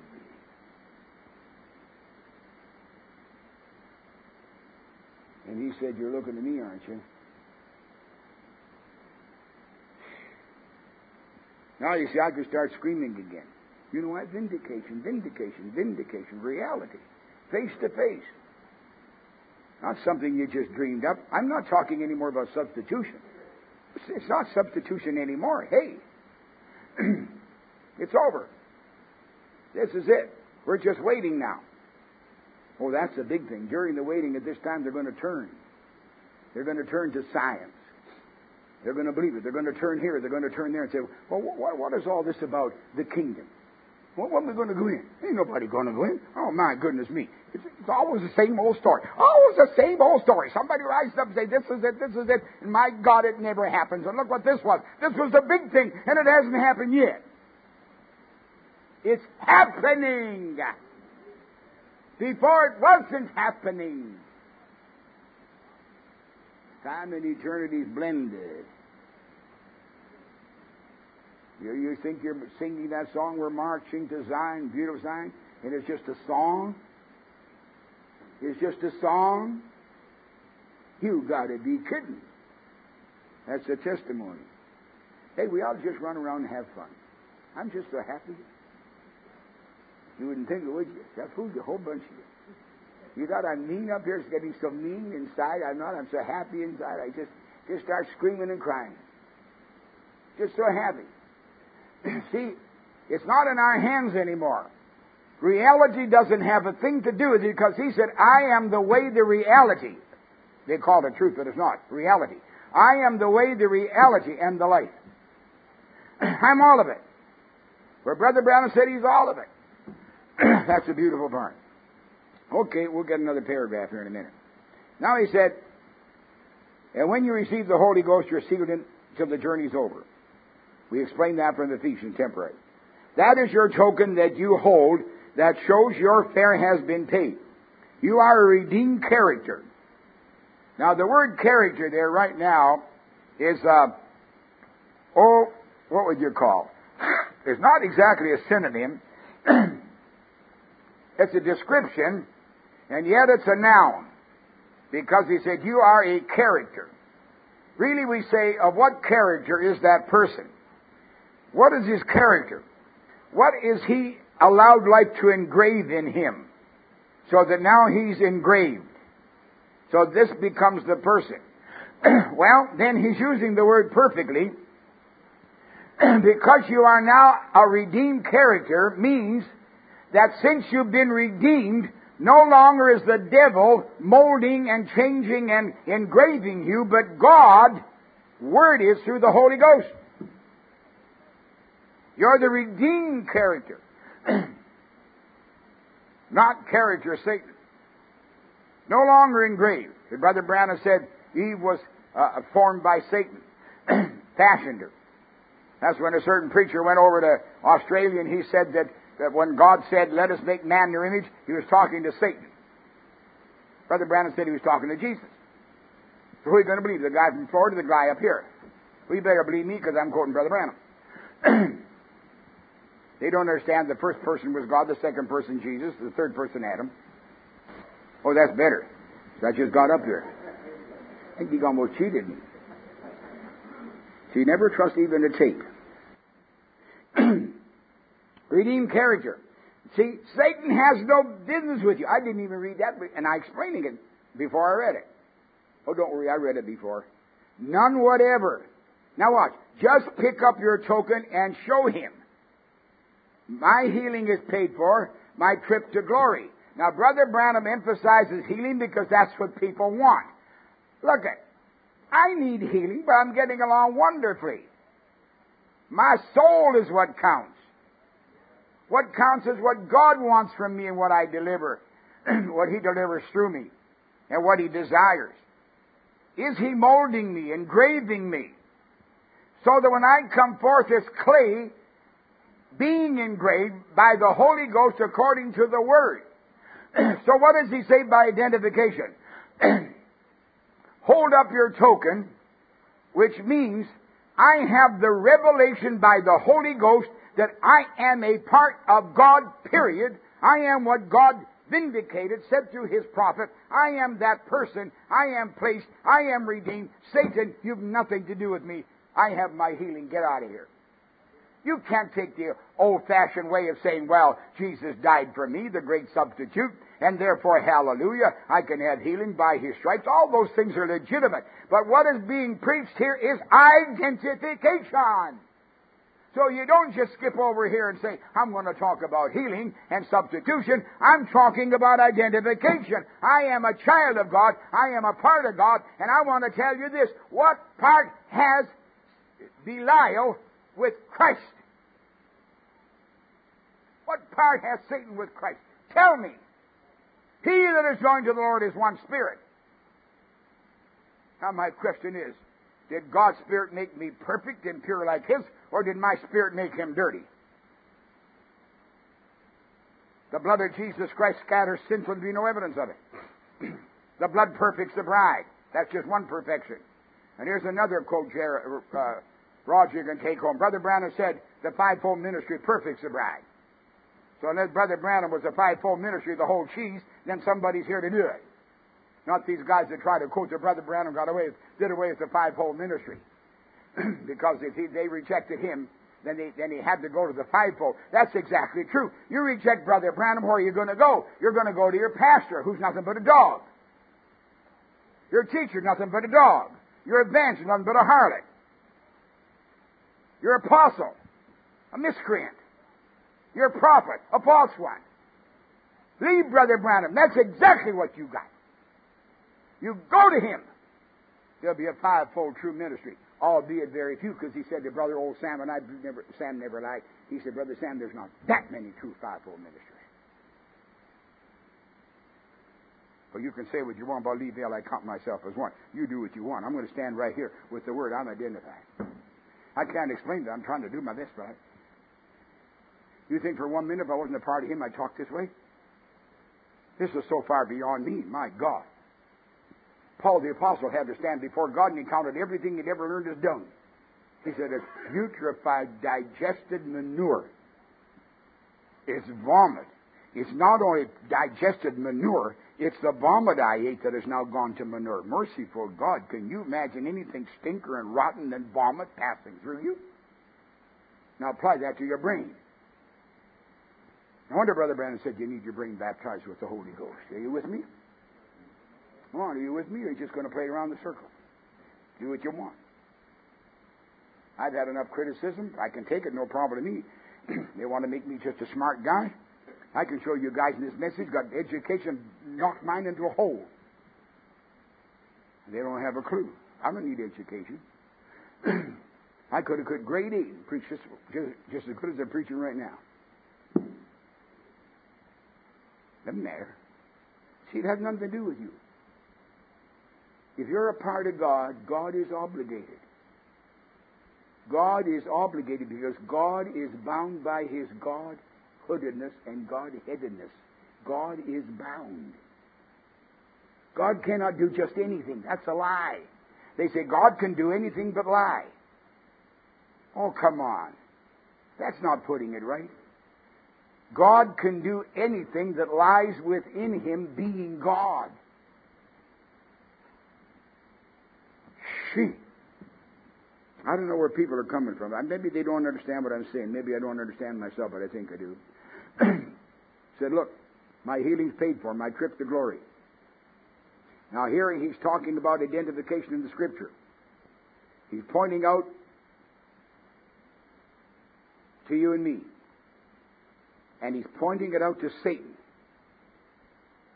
And he said, you're looking at me, aren't you? Now, you see, I could start screaming again. You know what? Vindication, vindication, vindication, reality, face to face. Not something you just dreamed up. I'm not talking anymore about substitution. It's not substitution anymore. Hey, it's over. This is it. We're just waiting now. Oh, that's the big thing. During the waiting at this time, they're going to turn. They're going to turn to science. They're going to believe it. They're going to turn here. They're going to turn there and say, well, what is all this about the kingdom? Well, when are we going to go in? Ain't nobody going to go in. Oh, my goodness me. It's always the same old story. Always the same old story. Somebody rises up and says, this is it, this is it. And my God, it never happens. And look what this was. This was the big thing, and it hasn't happened yet. It's happening. Before it wasn't happening. Time and eternity is blended. You think you're singing that song, we're marching to Zion, beautiful Zion, and it's just a song? It's just a song? You got to be kidding. That's a testimony. Hey, we ought to just run around and have fun. I'm just so happy. You wouldn't think it, would you? That fooled a whole bunch of you. You thought I'm mean up here, it's getting so mean inside. I'm not. I'm so happy inside. I just start screaming and crying. Just so happy. See, it's not in our hands anymore. Reality doesn't have a thing to do with it because he said, I am the way, the reality. They call it truth, but it's not. Reality. I am the way, the reality, and the life. I'm all of it. Where Brother Brown said he's all of it. That's a beautiful part. Okay, we'll get another paragraph here in a minute. Now he said, and when you receive the Holy Ghost, you're sealed until the journey's over. We explained that from the Ephesian temporary. That is your token that you hold that shows your fare has been paid. You are a redeemed character. Now, the word character there right now is, what would you call? It's not exactly a synonym. It's a description, and yet it's a noun. Because he said, you are a character. Really, we say, of what character is that person? What is his character? What is he allowed life to engrave in him? So that now he's engraved. So this becomes the person. Well, then he's using the word perfectly. Because you are now a redeemed character means that since you've been redeemed, no longer is the devil molding and changing and engraving you, but God, Word is through the Holy Ghost. You're the redeemed character. Not character Satan. No longer engraved. The Brother Branham said Eve was formed by Satan. Fashioned her. That's when a certain preacher went over to Australia and he said that when God said, let us make man in your image, he was talking to Satan. Brother Branham said he was talking to Jesus. So who are you going to believe? The guy from Florida or the guy up here? Well, you better believe me because I'm quoting Brother Branham. They don't understand the first person was God, the second person Jesus, the third person Adam. Oh, that's better. So I just got up here. I think he almost cheated me. So you never trust even a tape. Redeemed character. See, Satan has no business with you. I didn't even read that, and I'm explaining it before I read it. Oh, don't worry, I read it before. None whatever. Now watch. Just pick up your token and show him. My healing is paid for. My trip to glory. Now, Brother Branham emphasizes healing because that's what people want. Look at, I need healing, but I'm getting along wonderfully. My soul is what counts. What counts is what God wants from me and what I deliver, what He delivers through me, and what He desires. Is He molding me, engraving me, so that when I come forth as clay, being engraved by the Holy Ghost according to the Word? So what does He say by identification? Hold up your token, which means I have the revelation by the Holy Ghost that I am a part of God, period. I am what God vindicated, said through His prophet. I am that person. I am placed. I am redeemed. Satan, you've nothing to do with me. I have my healing. Get out of here. You can't take the old-fashioned way of saying, well, Jesus died for me, the great substitute, and therefore, hallelujah, I can have healing by His stripes. All those things are legitimate. But what is being preached here is identification. So you don't just skip over here and say, I'm going to talk about healing and substitution. I'm talking about identification. I am a child of God. I am a part of God. And I want to tell you this. What part has Belial with Christ? What part has Satan with Christ? Tell me. He that is joined to the Lord is one spirit. Now my question is, did God's Spirit make me perfect and pure like His, or did my spirit make Him dirty? The blood of Jesus Christ scatters sin, so there be no evidence of it. The blood perfects the bride. That's just one perfection. And here's another quote, Roger, you can take home. Brother Branham said, the fivefold ministry perfects the bride. So unless Brother Branham was a fivefold ministry, the whole cheese, then somebody's here to do it. Not these guys that try to quote that Brother Branham did away with the fivefold ministry. Because if they rejected him, then he had to go to the fivefold. That's exactly true. You reject Brother Branham, where are you going to go? You're going to go to your pastor, who's nothing but a dog. Your teacher, nothing but a dog. Your evangelist, nothing but a harlot. Your apostle, a miscreant. Your prophet, a false one. Leave Brother Branham. That's exactly what you got. You go to him. There'll be a fivefold true ministry, albeit very few, because he said to Brother Old Sam, and Sam never lied, he said, Brother Sam, there's not that many true fivefold ministries. But you can say what you want about Lee Vale. I count myself as one. You do what you want. I'm going to stand right here with the word. I'm identified. I can't explain that. I'm trying to do my best, but you think for 1 minute if I wasn't a part of him, I'd talk this way? This is so far beyond me, my God. Paul the Apostle had to stand before God, and he counted everything he'd ever learned as dung. He said, it's putrefied, digested manure. It's vomit. It's not only digested manure, it's the vomit I ate that has now gone to manure. Merciful God, can you imagine anything stinker and rotten than vomit passing through you? Now apply that to your brain. No wonder Brother Branham said you need your brain baptized with the Holy Ghost. Are you with me? Come on, are you with me, or are you just going to play around the circle? Do what you want. I've had enough criticism. I can take it, no problem to me. They want to make me just a smart guy. I can show you guys in this message got education, knocked mine into a hole. They don't have a clue. I don't need education. I could have quit grade 8 and preached just as good as I'm preaching right now. Doesn't matter. See, it has nothing to do with you. If you're a part of God, God is obligated. God is obligated because God is bound by His Godhoodedness and Godheadedness. God is bound. God cannot do just anything. That's a lie. They say God can do anything but lie. Oh, come on. That's not putting it right. God can do anything that lies within Him, being God. I don't know where people are coming from. Maybe they don't understand what I'm saying. Maybe I don't understand myself, but I think I do. Said, look, my healing's paid for, my trip to glory. Now here he's talking about identification in the Scripture. He's pointing out to you and me. And he's pointing it out to Satan.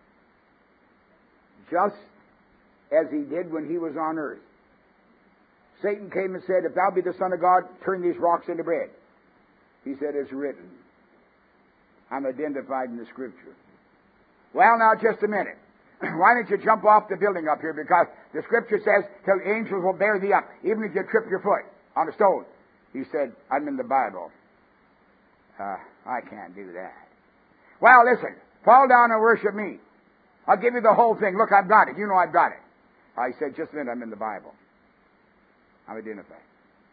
Just as he did when he was on earth. Satan came and said, if thou be the Son of God, turn these rocks into bread. He said, it's written. I'm identified in the Scripture. Well, now, just a minute. Why don't you jump off the building up here? Because the Scripture says, till the angels will bear thee up, even if you trip your foot on a stone. He said, I'm in the Bible. I can't do that. Well, listen, fall down and worship me. I'll give you the whole thing. Look, I've got it. You know I've got it. I said, just a minute, I'm in the Bible. I'm identified.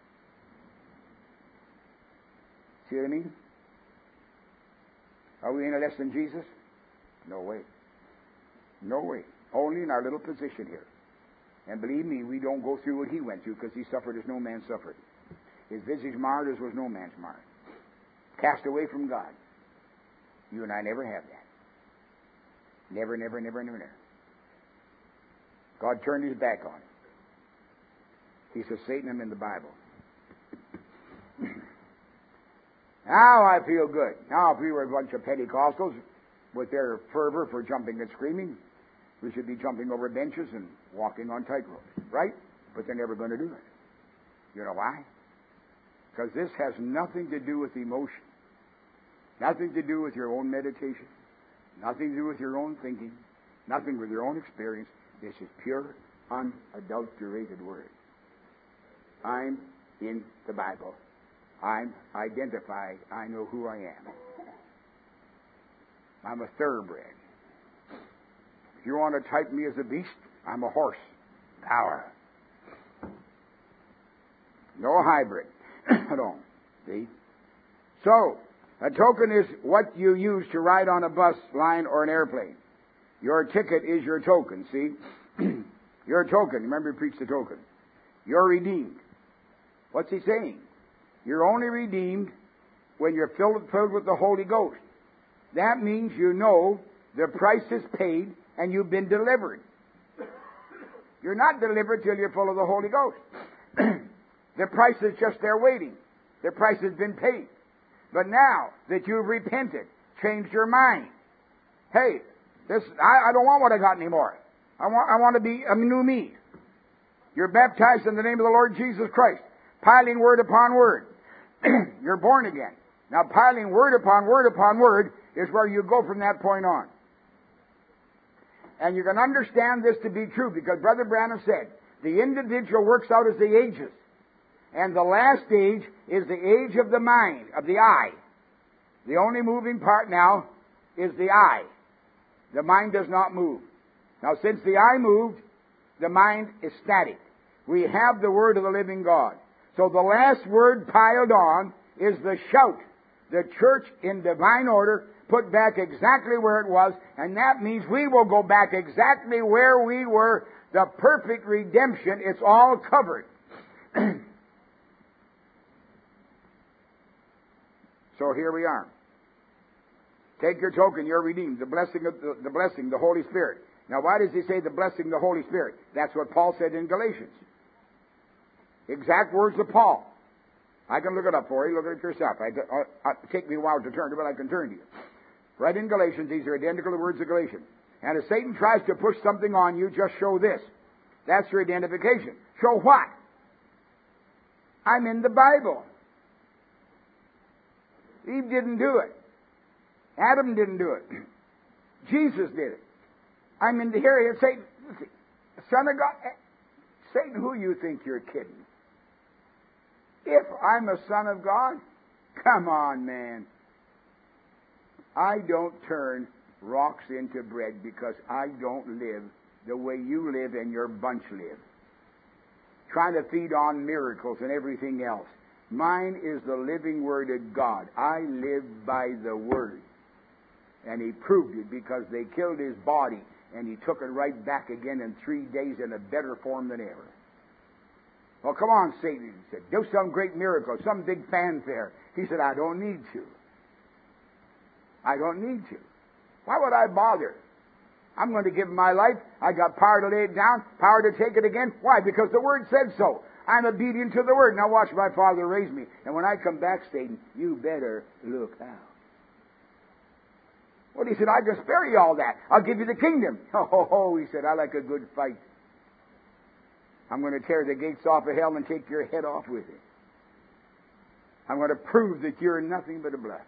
See what I mean? Are we any less than Jesus? No way. No way. Only in our little position here. And believe me, we don't go through what he went through, because he suffered as no man suffered. His visage marred as was no man's marred. Cast away from God. You and I never have that. Never, never, never, never, never. God turned his back on him. He says, Satan, I'm in the Bible. Now I feel good. Now if we were a bunch of Pentecostals with their fervor for jumping and screaming, we should be jumping over benches and walking on tightropes, right? But they're never going to do it. You know why? Because this has nothing to do with emotion. Nothing to do with your own meditation. Nothing to do with your own thinking. Nothing with your own experience. This is pure, unadulterated Word. I'm in the Bible. I'm identified. I know who I am. I'm a thoroughbred. If you want to type me as a beast, I'm a horse. Power. No hybrid at all. See? So, a token is what you use to ride on a bus, line, or an airplane. Your ticket is your token, see? You're a token. Remember, he preached the token. You're redeemed. What's he saying? You're only redeemed when you're filled with the Holy Ghost. That means you know the price is paid and you've been delivered. You're not delivered till you're full of the Holy Ghost. The price is just there waiting. The price has been paid. But now that you've repented, changed your mind. Hey, I don't want what I got anymore. I want to be a new me. You're baptized in the name of the Lord Jesus Christ, piling word upon word. You're born again. Now, piling word upon word upon word is where you go from that point on. And you can understand this to be true because Brother Branham said, the individual works out as the ages. And the last age is the age of the mind, of the eye. The only moving part now is the eye. The mind does not move. Now, since the eye moved, the mind is static. We have the Word of the living God. So the last word piled on is the shout. The church in divine order put back exactly where it was, and that means we will go back exactly where we were. The perfect redemption, it's all covered. So here we are. Take your token, you're redeemed. The blessing, the Holy Spirit. Now why does he say the blessing, the Holy Spirit? That's what Paul said in Galatians. Exact words of Paul. I can look it up for you. Look at it yourself. It'll take me a while to turn to it, but I can turn to you. Right in Galatians, these are identical to the words of Galatians. And if Satan tries to push something on you, just show this. That's your identification. Show what? I'm in the Bible. Eve didn't do it. Adam didn't do it. Jesus did it. I'm in the here. Satan, Son of God. Satan, who you think you're kidding? If I'm a son of God, come on, man. I don't turn rocks into bread because I don't live the way you live and your bunch live. Trying to feed on miracles and everything else. Mine is the living Word of God. I live by the Word. And he proved it because they killed his body and he took it right back again in 3 days in a better form than ever. Well, come on, Satan. He said, do some great miracle, some big fanfare. He said, I don't need to. I don't need to. Why would I bother? I'm going to give my life. I got power to lay it down, power to take it again. Why? Because the Word said so. I'm obedient to the Word. Now watch my Father raise me. And when I come back, Satan, you better look out. Well, he said, I can spare you all that. I'll give you the kingdom. Oh, he said, I like a good fight. I'm going to tear the gates off of hell and take your head off with it. I'm going to prove that you're nothing but a bluff.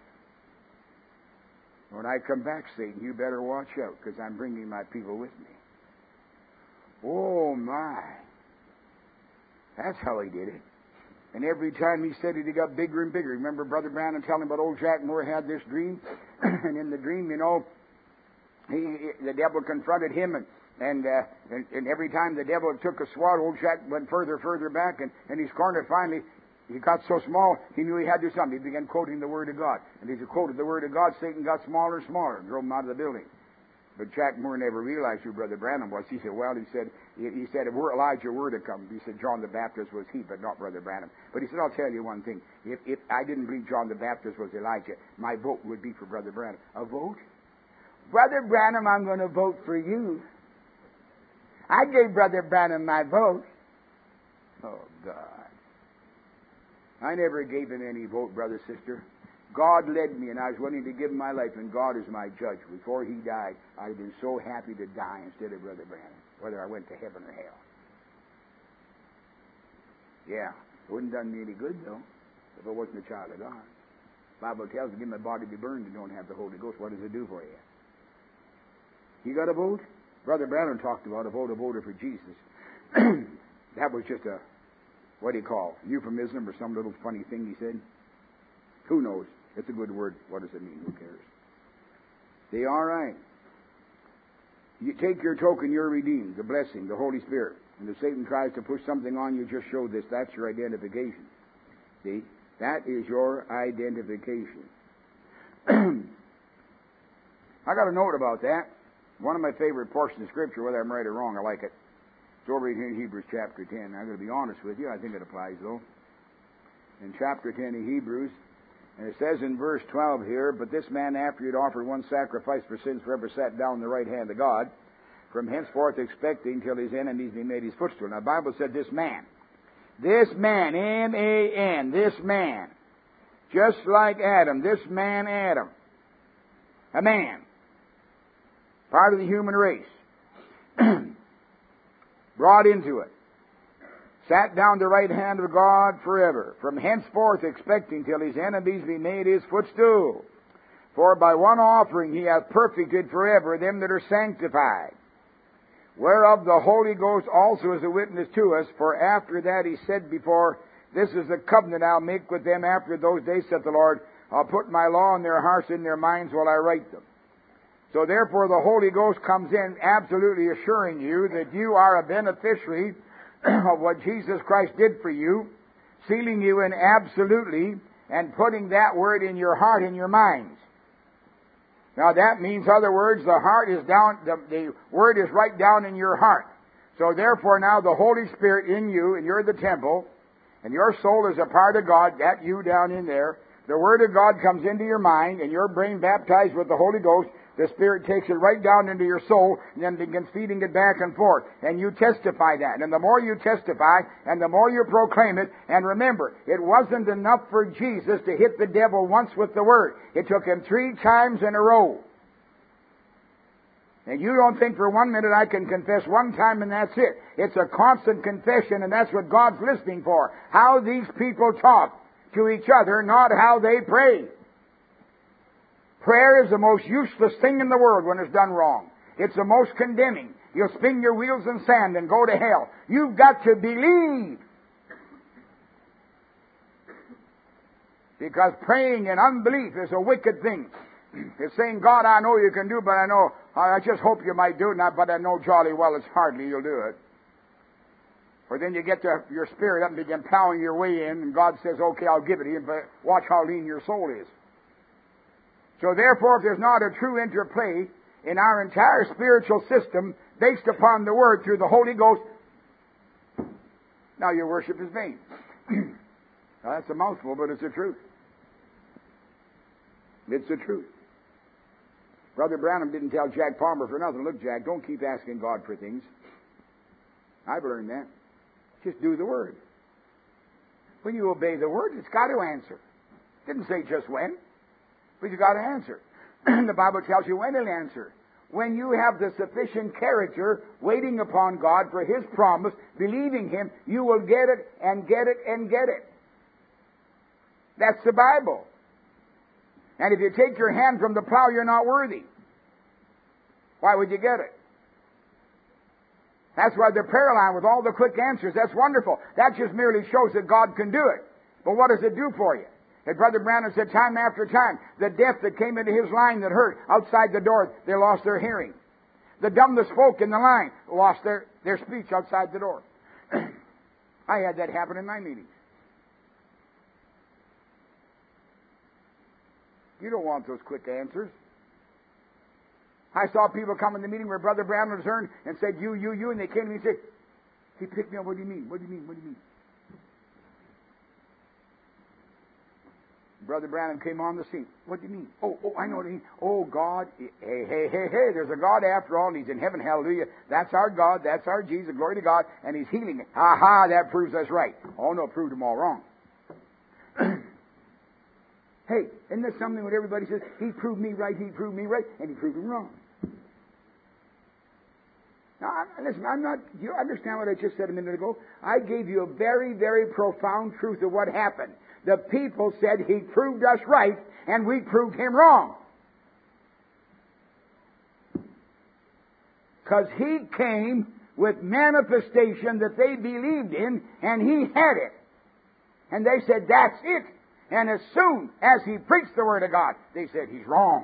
When I come back, Satan, you better watch out, because I'm bringing my people with me. Oh, my. That's how he did it. And every time he said it, he got bigger and bigger. Remember Brother Branham telling about old Jack Moore had this dream? And in the dream, you know, the devil confronted him, and every time the devil took a swat, old Jack went further back, and in his corner finally, he got so small, he knew he had to do something. He began quoting the Word of God. And as he quoted the Word of God, Satan got smaller and smaller and drove him out of the building. But Jack Moore never realized who Brother Branham was. He said, well, he said, if Elijah were to come, he said, John the Baptist was he, but not Brother Branham. But he said, I'll tell you one thing. If I didn't believe John the Baptist was Elijah, my vote would be for Brother Branham. A vote? Brother Branham, I'm going to vote for you. I gave Brother Branham my vote. Oh, God. I never gave him any vote, brother, sister. God led me, and I was willing to give him my life, and God is my judge. Before he died, I'd have been so happy to die instead of Brother Branham, whether I went to heaven or hell. Yeah, it wouldn't have done me any good, though, if I wasn't a child of God. The Bible tells me, give my body to be burned and don't have the Holy Ghost. What does it do for you? You got a vote? Brother Branham talked about a voter for Jesus. That was just a, what do you call, euphemism or some little funny thing he said. Who knows? It's a good word. What does it mean? Who cares? They all right. You take your token, you're redeemed, the blessing, the Holy Spirit. And if Satan tries to push something on you, just show this. That's your identification. See? That is your identification. I got a note about that. One of my favorite portions of Scripture, whether I'm right or wrong, I like it. It's over here in Hebrews chapter 10. I'm going to be honest with you. I think it applies, though. In chapter 10 of Hebrews, and it says in verse 12 here, but this man, after he had offered one sacrifice for sins forever, sat down on the right hand of God, from henceforth expecting till his enemies be made his footstool. Now, the Bible said this man, M-A-N, this man, just like Adam, this man Adam, a man, part of the human race, brought into it, sat down the right hand of God forever, from henceforth expecting till his enemies be made his footstool. For by one offering he hath perfected forever them that are sanctified, whereof the Holy Ghost also is a witness to us. For after that he said before, this is the covenant I'll make with them after those days, saith the Lord. I'll put my law in their hearts, in their minds while I write them. So therefore the Holy Ghost comes in absolutely assuring you that you are a beneficiary of what Jesus Christ did for you, sealing you in absolutely, and putting that word in your heart and your minds. Now that means, other words, the heart is down, the word is right down in your heart. So therefore now the Holy Spirit in you, and you're the temple, and your soul is a part of God, that you down in there. The Word of God comes into your mind, and your brain baptized with the Holy Ghost. The Spirit takes it right down into your soul, and then begins feeding it back and forth. And you testify that. And the more you testify, and the more you proclaim it, and remember, it wasn't enough for Jesus to hit the devil once with the Word. It took him 3 times in a row. And you don't think for 1 minute I can confess one time and that's it. It's a constant confession, and that's what God's listening for. How these people talk to each other, not how they pray. Prayer is the most useless thing in the world when it's done wrong. It's the most condemning. You'll spin your wheels in sand and go to hell. You've got to believe. Because praying in unbelief is a wicked thing. It's saying, God, I know you can do, but I just hope you might do it, but I know jolly well it's hardly you'll do it. Or then you get your spirit up and begin plowing your way in, and God says, okay, I'll give it to you, but watch how lean your soul is. So therefore, if there's not a true interplay in our entire spiritual system based upon the Word through the Holy Ghost, now your worship is vain. Now that's a mouthful, but it's the truth. It's the truth. Brother Branham didn't tell Jack Palmer for nothing. Look, Jack, don't keep asking God for things. I've learned that. Just do the Word. When you obey the Word, it's got to answer. It didn't say just when. But you've got to answer. The Bible tells you when it'll answer. when you have the sufficient character, waiting upon God for His promise, believing Him, you will get it and get it and get it. That's the Bible. And if you take your hand from the plow, you're not worthy. Why would you get it? That's why the prayer line with all the quick answers, that's wonderful. That just merely shows that God can do it. But what does it do for you? And Brother Branham said time after time, the deaf that came into his line that heard outside the door, they lost their hearing. The dumb that spoke in the line lost their speech outside the door. I had that happen in my meetings. You don't want those quick answers. I saw people come in the meeting where Brother Branham turned and said, you, and they came to me and said, he picked me up, what do you mean? What do you mean? What do you mean? Brother Branham came on the scene. What do you mean? Oh, I know what you mean. Oh, God. Hey, there's a God after all, and He's in heaven, hallelujah. That's our God, that's our Jesus, glory to God, and He's healing it. Ha, that proves us right. Oh, no, it proved them all wrong. Hey, isn't that something when everybody says, He proved me right, and He proved them wrong? Now, listen, you understand what I just said a minute ago? I gave you a very, very profound truth of what happened. The people said He proved us right, and we proved Him wrong. Because He came with manifestation that they believed in, and He had it. And they said, that's it. And as soon as He preached the Word of God, they said, He's wrong.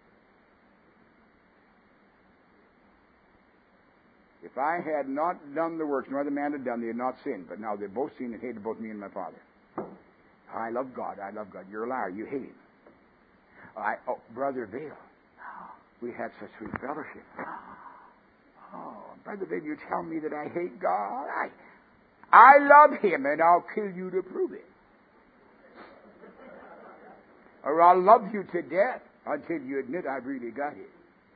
If I had not done the works, nor the man had done, they had not sinned. But now they've both sinned and hated both me and my Father. I love God. You're a liar. You hate Him. Brother Vail, we had such sweet fellowship. Brother Vail, you tell me that I hate God? I love Him, and I'll kill you to prove it. Or I'll love you to death until you admit I've really got it.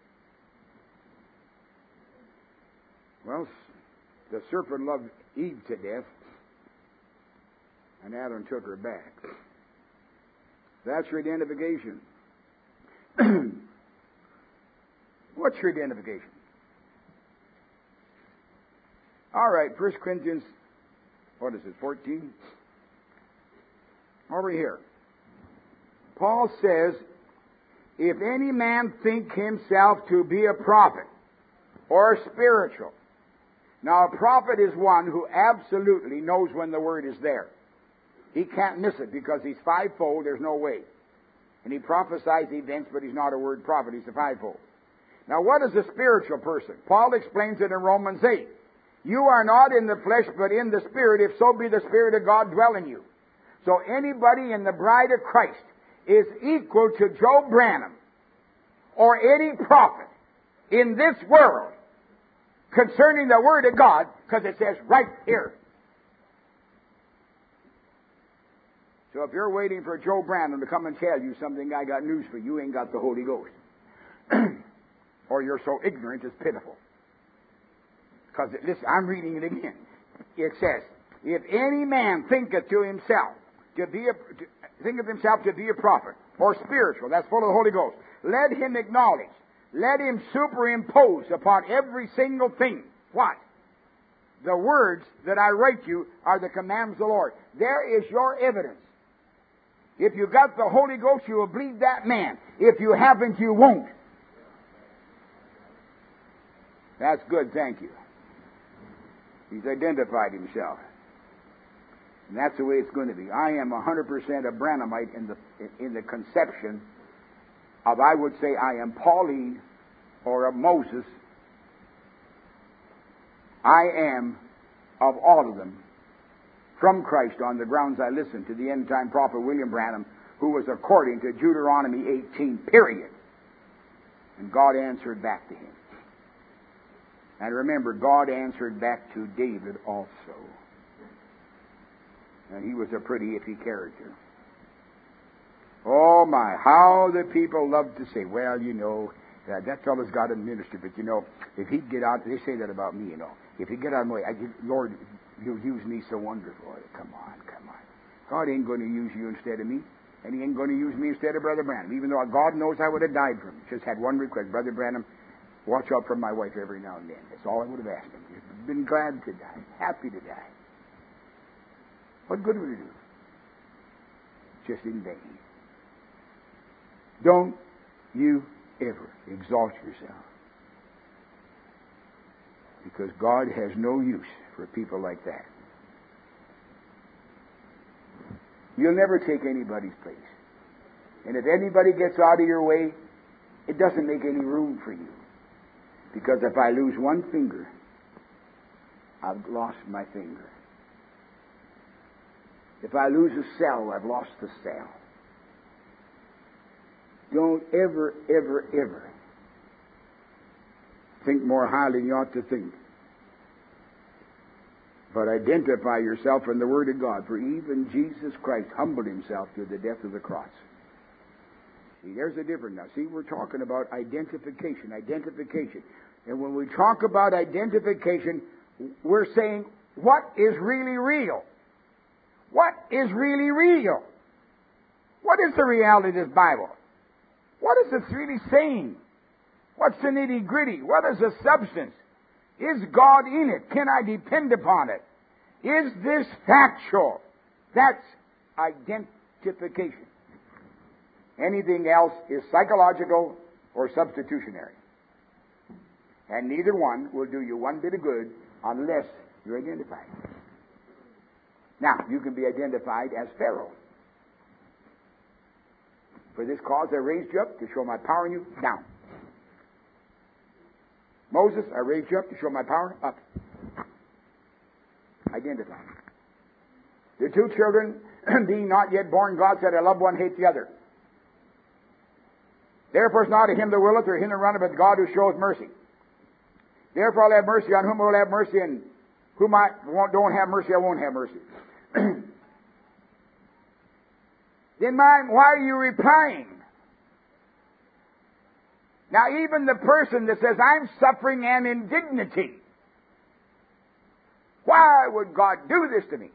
Well, the serpent loved Eve to death, and Adam took her back. That's your identification. What's your identification? All right, 1 Corinthians, 14? Over here. Paul says, if any man think himself to be a prophet or spiritual. Now, a prophet is one who absolutely knows when the word is there. He can't miss it because he's fivefold, there's no way. And he prophesies events, but he's not a word prophet, he's a fivefold. Now, what is a spiritual person? Paul explains it in Romans 8. You are not in the flesh, but in the Spirit, if so be the Spirit of God dwell in you. So anybody in the bride of Christ is equal to Joe Branham or any prophet in this world concerning the Word of God, because it says right here. So if you're waiting for Joe Branham to come and tell you something, I got news for you. You ain't got the Holy Ghost. Or you're so ignorant it's pitiful. Because, listen, I'm reading it again. It says, if any man thinketh of himself to be a prophet or spiritual, that's full of the Holy Ghost, let him acknowledge, let him superimpose upon every single thing. What? The words that I write you are the commandments of the Lord. There is your evidence. If you got the Holy Ghost, you will believe that man. If you haven't, you won't. That's good, thank you. He's identified himself. And that's the way it's going to be. I am 100% a Branhamite in the conception of, I would say, I am Pauline or a Moses. I am of all of them from Christ on the grounds I listened to the end-time prophet William Branham, who was according to Deuteronomy 18, period. And God answered back to him. And remember, God answered back to David also. And he was a pretty iffy character. Oh my, how the people love to say, well, you know, that fellow's got a ministry, but you know, if he'd get out, they say that about me, you know. If he'd get out of my way, Lord, you'll use me so wonderful. Come on. God ain't going to use you instead of me, and He ain't going to use me instead of Brother Branham, even though God knows I would have died for him. Just had one request, Brother Branham, watch out for my wife every now and then. That's all I would have asked him. He'd been glad to die, happy to die. What good would it do? Just in vain. Don't you ever exalt yourself. Because God has no use for people like that. You'll never take anybody's place. And if anybody gets out of your way, it doesn't make any room for you. Because if I lose one finger, I've lost my finger. If I lose a cell, I've lost the cell. Don't ever, ever, ever think more highly than you ought to think. But identify yourself in the Word of God, for even Jesus Christ humbled himself to the death of the cross. See, there's a difference now. See, we're talking about identification. And when we talk about identification, we're saying, what is really real? What is really real? What is the reality of this Bible? What is it really saying? What's the nitty-gritty? What is the substance? Is God in it? Can I depend upon it? Is this factual? That's identification. Anything else is psychological or substitutionary. And neither one will do you one bit of good unless you're identified. Now, you can be identified as Pharaoh. For this cause I raised you up to show my power in you. Down. Moses, I raised you up to show my power. Up. Identified. The two children, being not yet born, God said, I love one, hate the other. Therefore it's not to him that willeth, or him that runneth, but God who showeth mercy. Therefore I'll have mercy on whom I will have mercy, and whom I don't have mercy, I won't have mercy. Then mind, why are you replying? Now even the person that says, I'm suffering an indignity. Why would God do this to me?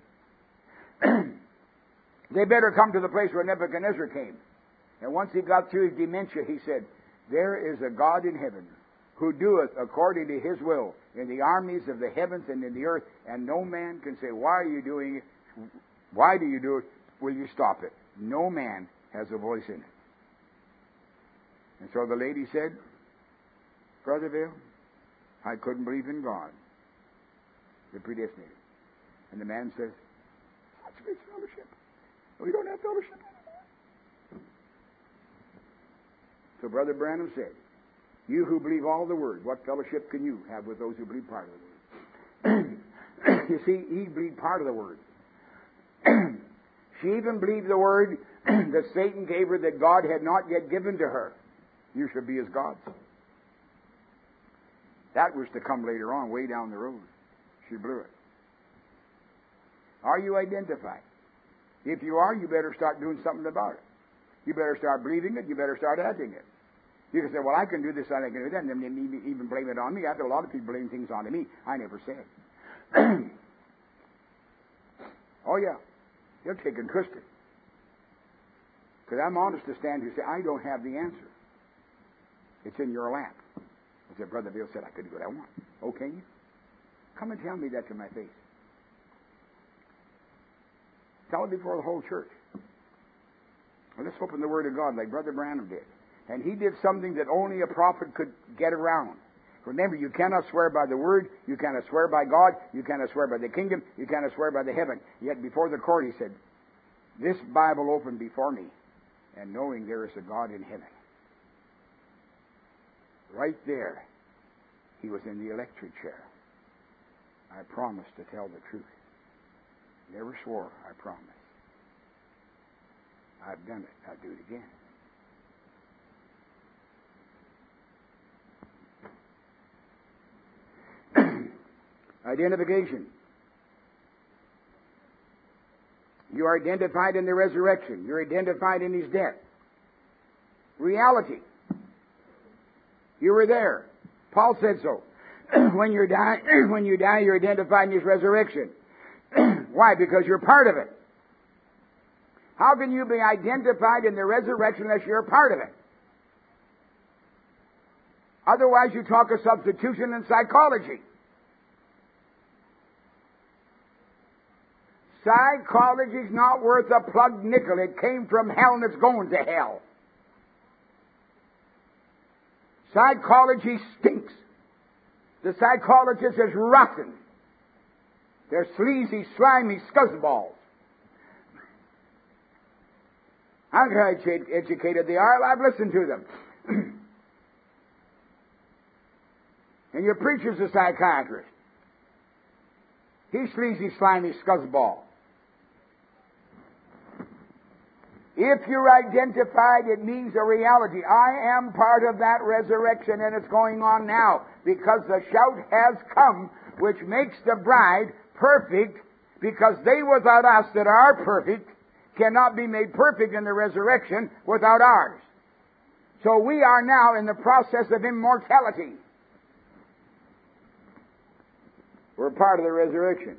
They better come to the place where Nebuchadnezzar came. And once he got through his dementia, he said, there is a God in heaven who doeth according to his will in the armies of the heavens and in the earth, and no man can say, why are you doing it? Why do you do it? Will you stop it? No man has a voice in it. And so the lady said, Brother Bill, I couldn't believe in God, the predestinator. And the man says, such great fellowship. We don't have fellowship anymore. So Brother Branham said, you who believe all the Word, what fellowship can you have with those who believe part of the Word? You see, he believed part of the Word. She even believed the Word that Satan gave her that God had not yet given to her. You should be as gods. That was to come later on, way down the road. She blew it. Are you identified? If you are, you better start doing something about it. You better start believing it. You better start acting it. You can say, well, I can do this, I can do that, and then even blame it on me. I've got a lot of people blame things on me. I never said. Oh, yeah. You're taking twisted. Because I'm honest to stand here and say, I don't have the answer. It's in your lap. I said, Brother Bill said I could do what I want. Okay? Come and tell me that to my face. Tell it before the whole church. Well, let's open the Word of God like Brother Branham did. And he did something that only a prophet could get around. Remember, you cannot swear by the Word, you cannot swear by God, you cannot swear by the kingdom, you cannot swear by the heaven. Yet before the court he said, this Bible opened before me, and knowing there is a God in heaven. Right there, he was in the electric chair. I promised to tell the truth. Never swore, I promise. I've done it, I'll do it again. Identification. You are identified in the resurrection. You're identified in his death. Reality. You were there. Paul said so. When you die, you're identified in his resurrection. Why? Because you're part of it. How can you be identified in the resurrection unless you're a part of it? Otherwise, you talk of substitution and psychology. Psychology's not worth a plugged nickel. It came from hell and it's going to hell. Psychology stinks. The psychologist is rotten. They're sleazy, slimy scuzzballs. How educated they are, I've listened to them. And your preacher's a psychiatrist. He's sleazy, slimy scuzzball. If you're identified, it means a reality. I am part of that resurrection, and it's going on now, because the shout has come, which makes the bride perfect, because they without us that are perfect cannot be made perfect in the resurrection without ours. So we are now in the process of immortality. We're part of the resurrection.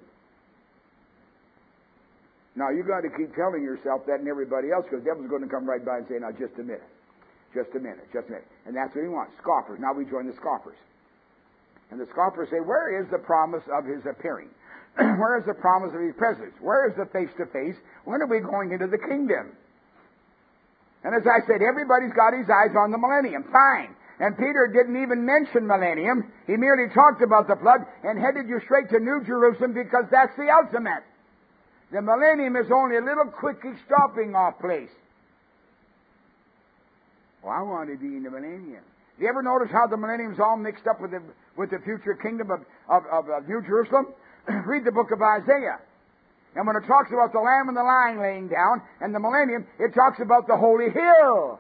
Now, you've got to keep telling yourself that and everybody else, because the devil's going to come right by and say, now, just a minute. Just a minute. Just a minute. And that's what he wants. Scoffers. Now we join the scoffers. And the scoffers say, where is the promise of his appearing? Where is the promise of his presence? Where is the face-to-face? When are we going into the kingdom? And as I said, everybody's got his eyes on the millennium. Fine. And Peter didn't even mention millennium. He merely talked about the flood and headed you straight to New Jerusalem, because that's the ultimate. The millennium is only a little quickie stopping off place. Well, I want to be in the millennium. Do you ever notice how the millennium's all mixed up with the future kingdom of New Jerusalem? Read the book of Isaiah. And when it talks about the lamb and the lion laying down and the millennium, it talks about the holy hill.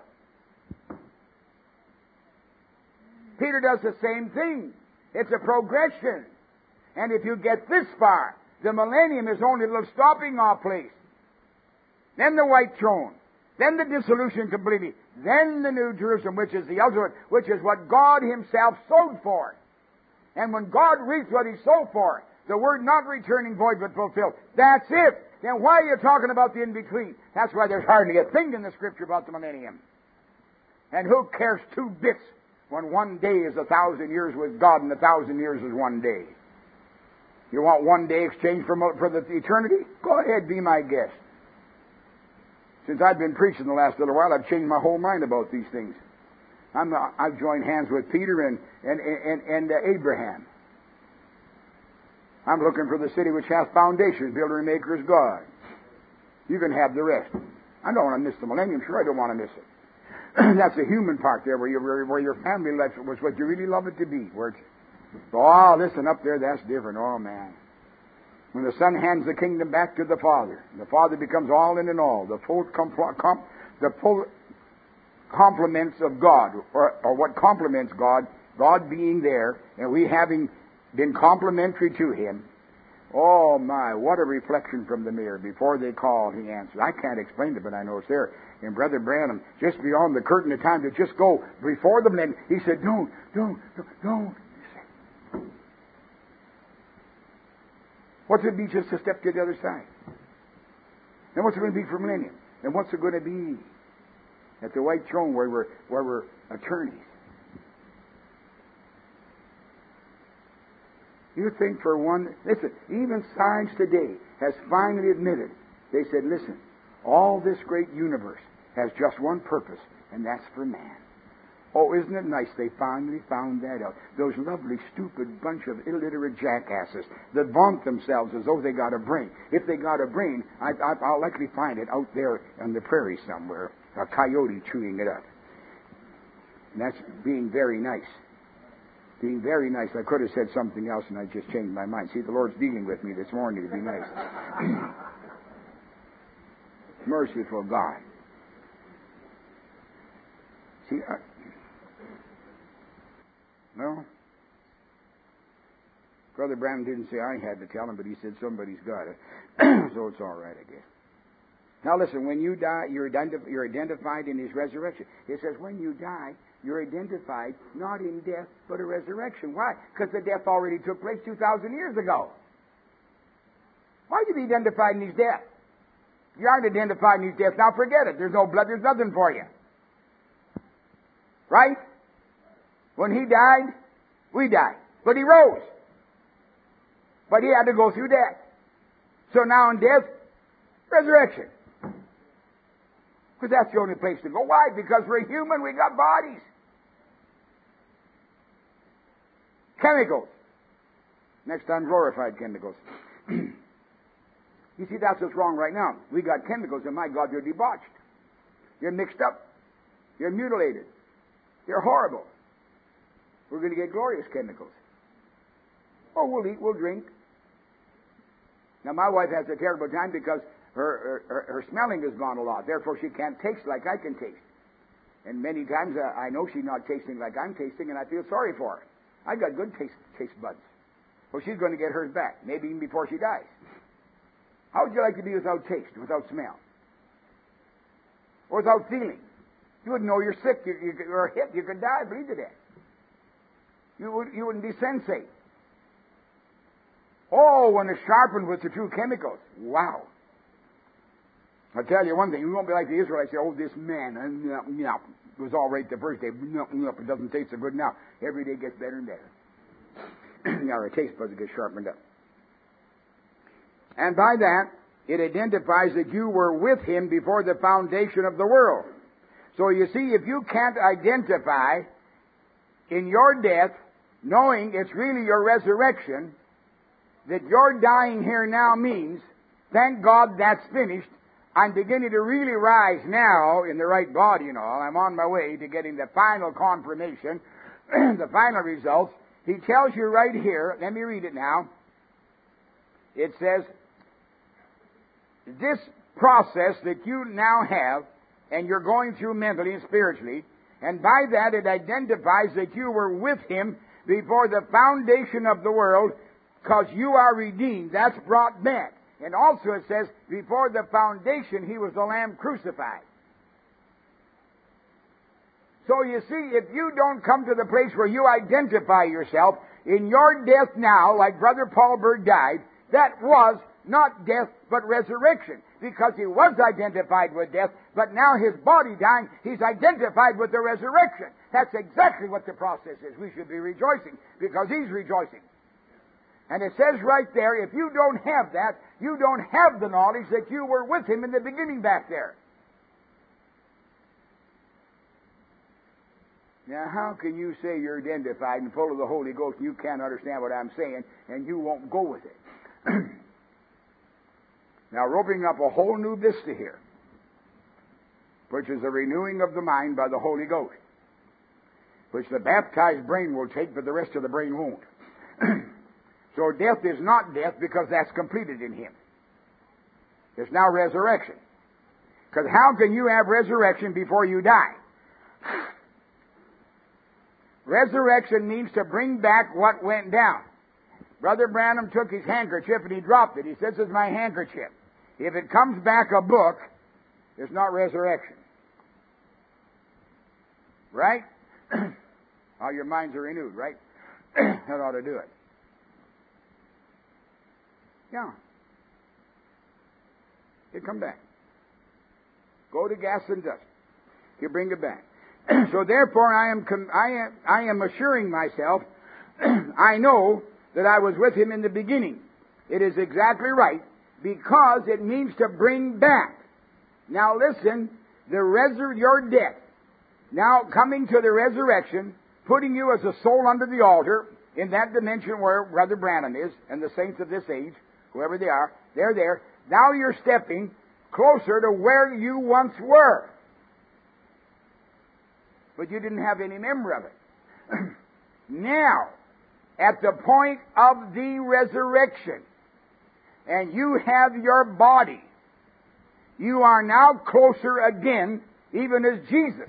Peter does the same thing. It's a progression. And if you get this far, the millennium is only a little stopping off place. Then the white throne. Then the dissolution completely. Then the New Jerusalem, which is the ultimate, which is what God Himself sowed for. And when God reaps what He sowed for, the word not returning void but fulfilled, that's it. Then why are you talking about the in-between? That's why there's hardly a thing in the Scripture about the millennium. And who cares 2 bits when 1 day is 1,000 years with God and 1,000 years is 1 day? You want 1 day exchange for the eternity? Go ahead, be my guest. Since I've been preaching the last little while, I've changed my whole mind about these things. I've joined hands with Peter and Abraham. I'm looking for the city which hath foundations, builder and maker is God. You can have the rest. I don't want to miss the millennium. Sure, I don't want to miss it. That's the human part there, where your family life was what you really love it to be. Oh, listen, up there, that's different. Oh, man. When the Son hands the kingdom back to the Father, the Father becomes all in all, the full complements of God, or what complements God, God being there, and we having been complimentary to Him. Oh, my, what a reflection from the mirror. Before they called, He answered. I can't explain it, but I know it's there. And Brother Branham, just beyond the curtain of time, to just go before the millennium, he said, don't. What's it be just a step to the other side? And what's it going to be for millennium? And what's it going to be at the white throne where we're attorneys? You think for one... Listen, even science today has finally admitted. They said, listen, all this great universe has just one purpose, and that's for man. Oh, isn't it nice they finally found that out? Those lovely, stupid bunch of illiterate jackasses that vaunt themselves as though they got a brain. If they got a brain, I'll likely find it out there on the prairie somewhere, a coyote chewing it up. And that's being very nice. Being very nice. I could have said something else, and I just changed my mind. See, the Lord's dealing with me this morning to be nice. Merciful God. See, well, Brother Branham didn't say I had to tell him, but he said somebody's got it. So it's all right, I guess. Now listen, when you die, you're identified in His resurrection. It says when you die, you're identified not in death, but a resurrection. Why? Because the death already took place 2,000 years ago. Why are you identified in His death? If you aren't identified in His death, now forget it. There's no blood, there's nothing for you. Right? When He died, we died. But He rose. But He had to go through death. So now in death, resurrection. Because that's the only place to go. Why? Because we're human, we got bodies. Chemicals. Next time, glorified chemicals. You see, that's what's wrong right now. We got chemicals, and my God, you're debauched. You're mixed up. You're mutilated. You're horrible. We're going to get glorious chemicals. Oh, we'll eat, we'll drink. Now, my wife has a terrible time because her smelling has gone a lot. Therefore, she can't taste like I can taste. And many times I know she's not tasting like I'm tasting, and I feel sorry for her. I got good taste buds. Well, she's going to get hers back, maybe even before she dies. How would you like to be without taste, without smell? Or without feeling? You wouldn't know you're sick. You're hit. You could die, bleed to death. You wouldn't be sensate. Oh, when it's sharpened with the true chemicals. Wow. I'll tell you one thing. You won't be like the Israelites say, oh, this man, it was all right the first day. It doesn't taste so good now. Every day gets better and better. Now, our taste buds get sharpened up. And by that, it identifies that you were with Him before the foundation of the world. So you see, if you can't identify in your death, knowing it's really your resurrection, that your dying here now means, thank God that's finished, I'm beginning to really rise now in the right body and all. I'm on my way to getting the final confirmation, the final results. He tells you right here, let me read it now. It says, this process that you now have, and you're going through mentally and spiritually, and by that it identifies that you were with Him before the foundation of the world, because you are redeemed. That's brought back. And also it says, before the foundation He was the Lamb crucified. So you see, if you don't come to the place where you identify yourself in your death now, like Brother Paul Bird died, that was not death, but resurrection. Because he was identified with death, but now his body dying, he's identified with the resurrection. That's exactly what the process is. We should be rejoicing, because he's rejoicing. And it says right there, if you don't have that, you don't have the knowledge that you were with Him in the beginning back there. Now, how can you say you're identified and full of the Holy Ghost and you can't understand what I'm saying and you won't go with it? Now, roping up a whole new vista here, which is the renewing of the mind by the Holy Ghost, which the baptized brain will take, but the rest of the brain won't. So death is not death because that's completed in Him. It's now resurrection. Because how can you have resurrection before you die? Resurrection means to bring back what went down. Brother Branham took his handkerchief and he dropped it. He says, it's my handkerchief. If it comes back a book, it's not resurrection. Right? How your minds are renewed, right? That ought to do it. Yeah. He'll come back. Go to gas and dust. He'll bring it back. So therefore, I am assuring myself, I know that I was with Him in the beginning. It is exactly right, because it means to bring back. Now listen, your death, now coming to the resurrection, putting you as a soul under the altar, in that dimension where Brother Branham is, and the saints of this age, whoever they are, they're there. Now you're stepping closer to where you once were. But you didn't have any memory of it. Now, at the point of the resurrection, and you have your body, you are now closer again, even as Jesus.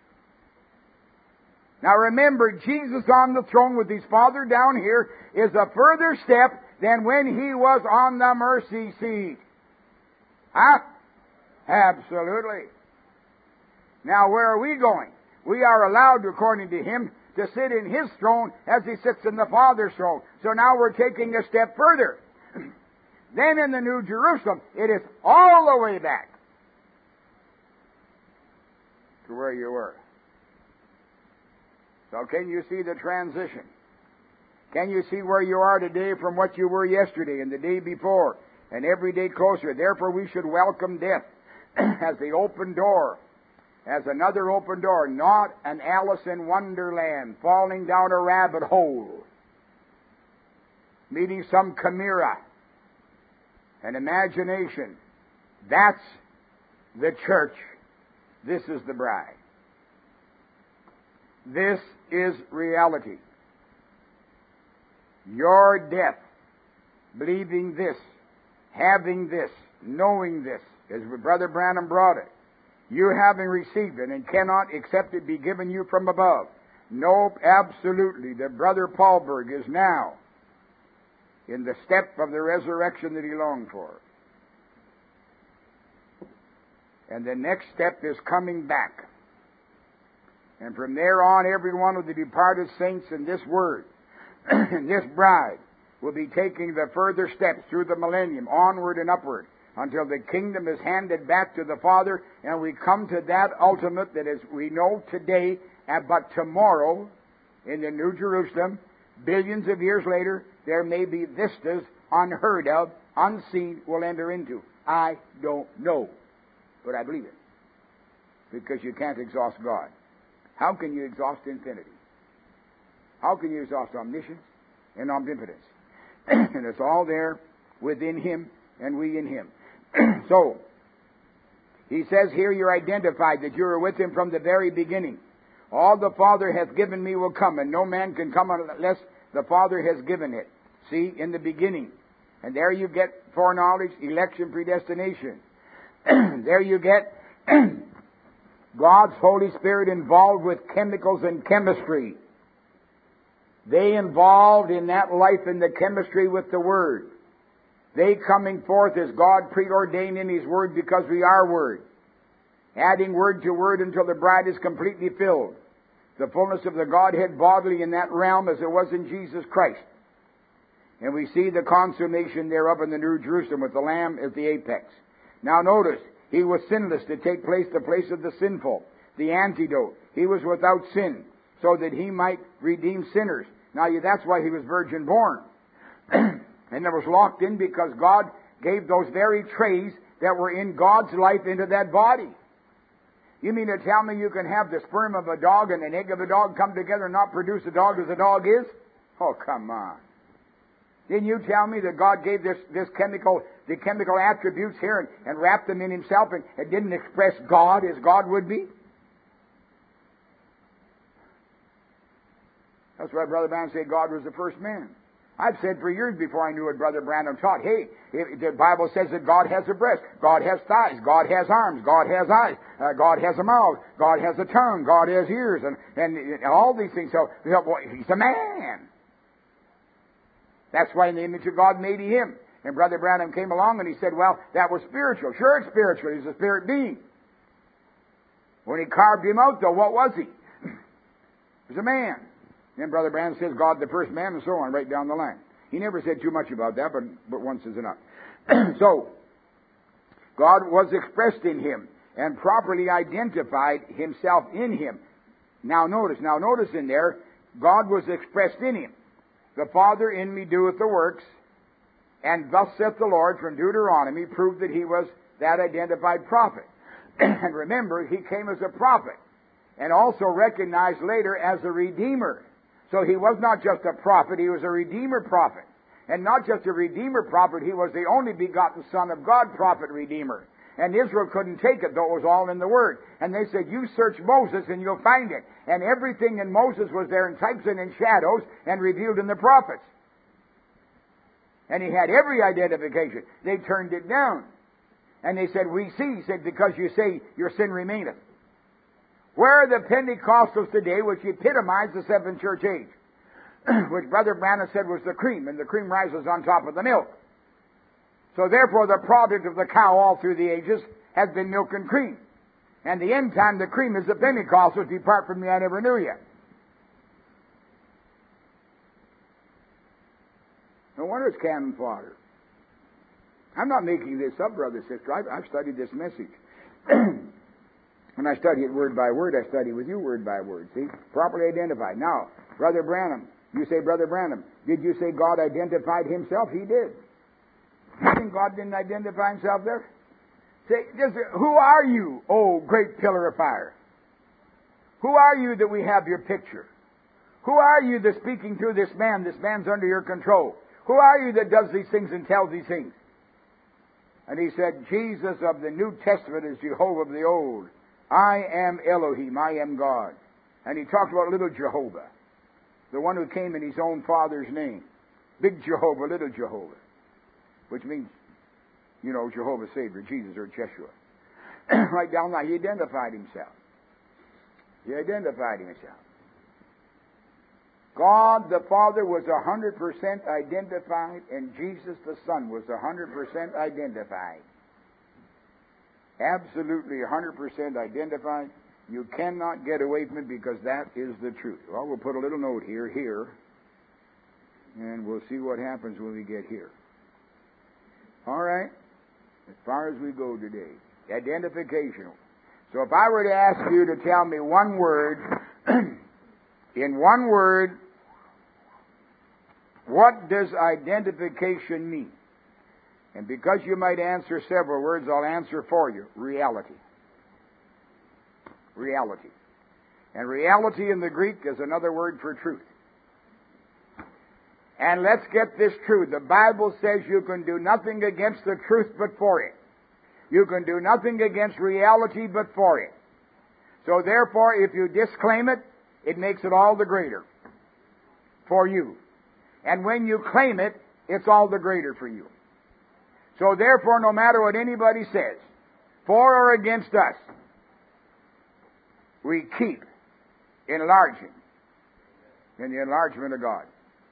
Now remember, Jesus on the throne with His Father down here is a further step than when He was on the mercy seat. Huh? Absolutely. Now where are we going? We are allowed, according to Him, to sit in His throne as He sits in the Father's throne. So now we're taking a step further. Then in the New Jerusalem, it is all the way back to where you were. So can you see the transition? Can you see where you are today from what you were yesterday and the day before and every day closer? Therefore we should welcome death as the open door, as another open door, not an Alice in Wonderland falling down a rabbit hole, meeting some chimera, an imagination. That's the church. This is the bride. This is reality. Your death, believing this, having this, knowing this, as Brother Branham brought it, you having received it and cannot accept it be given you from above. No, absolutely. The Brother Paulberg is now in the step of the resurrection that he longed for. And the next step is coming back. And from there on, every one of the departed saints in this word, and this bride, will be taking the further steps through the millennium, onward and upward, until the kingdom is handed back to the Father, and we come to that ultimate that is we know today, but tomorrow, in the New Jerusalem, billions of years later, there may be vistas unheard of, unseen, we'll enter into. I don't know, but I believe it, because you can't exhaust God. How can you exhaust infinity? How can you exhaust omniscience and omnipotence? And it's all there within Him and we in Him. So, he says here you're identified that you are with Him from the very beginning. All the Father hath given me will come, and no man can come unless the Father has given it. See, in the beginning. And there you get foreknowledge, election, predestination. There you get God's Holy Spirit involved with chemicals and chemistry. They involved in that life in the chemistry with the Word. They coming forth as God preordained in His Word because we are Word. Adding word to word until the bride is completely filled. The fullness of the Godhead bodily in that realm as it was in Jesus Christ. And we see the consummation thereof in the New Jerusalem with the Lamb as the apex. Now notice, He was sinless to take the place of the sinful, the antidote. He was without sin, so that He might redeem sinners. Now that's why He was virgin born. And it was locked in because God gave those very traits that were in God's life into that body. You mean to tell me you can have the sperm of a dog and an egg of a dog come together and not produce a dog as a dog is? Oh, come on. Didn't you tell me that God gave the chemical attributes here and wrapped them in Himself and it didn't express God as God would be? That's why Brother Branham said God was the first man. I've said for years before I knew what Brother Branham taught, hey, the Bible says that God has a breast, God has thighs, God has arms, God has eyes, God has a mouth, God has a tongue, God has ears, and all these things. So, He's a man. That's why in the image of God made He him. And Brother Branham came along and he said, well, that was spiritual. Sure, it's spiritual. He's a spirit being. When He carved Him out, though, what was He? He was a man. Then Brother Branham says God the first man and so on, right down the line. He never said too much about that, but once is enough. So, God was expressed in Him and properly identified Himself in Him. Now notice in there, God was expressed in Him. The Father in me doeth the works, and thus saith the Lord from Deuteronomy, proved that He was that identified prophet. And remember, He came as a prophet, and also recognized later as a redeemer. So He was not just a prophet, He was a redeemer prophet. And not just a redeemer prophet, He was the only begotten Son of God prophet redeemer. And Israel couldn't take it, though it was all in the Word. And they said, you search Moses and you'll find it. And everything in Moses was there in types and in shadows and revealed in the prophets. And he had every identification. They turned it down. And they said, we see. He said, because you say your sin remaineth. Where are the Pentecostals today, which epitomize the seventh church age? Which Brother Branham said was the cream, and the cream rises on top of the milk. So therefore the product of the cow all through the ages has been milk and cream. And the end time, the cream is the Pentecostals. Depart from me, I never knew you. No wonder it's cannon fodder. I'm not making this up, brother, sister. I've studied this message. When I study it word by word, I study with you word by word. See? Properly identified. Now, Brother Branham, you say, Brother Branham, did you say God identified himself? He did. You think God didn't identify himself there? Say, who are you, oh great pillar of fire? Who are you that we have your picture? Who are you that's speaking through this man? This man's under your control. Who are you that does these things and tells these things? And he said, Jesus of the New Testament is Jehovah of the Old. I am Elohim. I am God. And he talked about little Jehovah, the one who came in his own Father's name. Big Jehovah, little Jehovah, which means, you know, Jehovah Savior, Jesus or Jeshua. Right down there, he identified himself. He identified himself. God the Father was 100% identified, and Jesus the Son was 100% identified. Absolutely 100% identified. You cannot get away from it because that is the truth. Well, we'll put a little note here, and we'll see what happens when we get here. All right? As far as we go today, identification. So if I were to ask you to tell me one word, in one word, what does identification mean? And because you might answer several words, I'll answer for you. Reality. Reality. And reality in the Greek is another word for truth. And let's get this true. The Bible says you can do nothing against the truth but for it. You can do nothing against reality but for it. So therefore, if you disclaim it, it makes it all the greater for you. And when you claim it, it's all the greater for you. So therefore, no matter what anybody says, for or against us, we keep enlarging in the enlargement of God.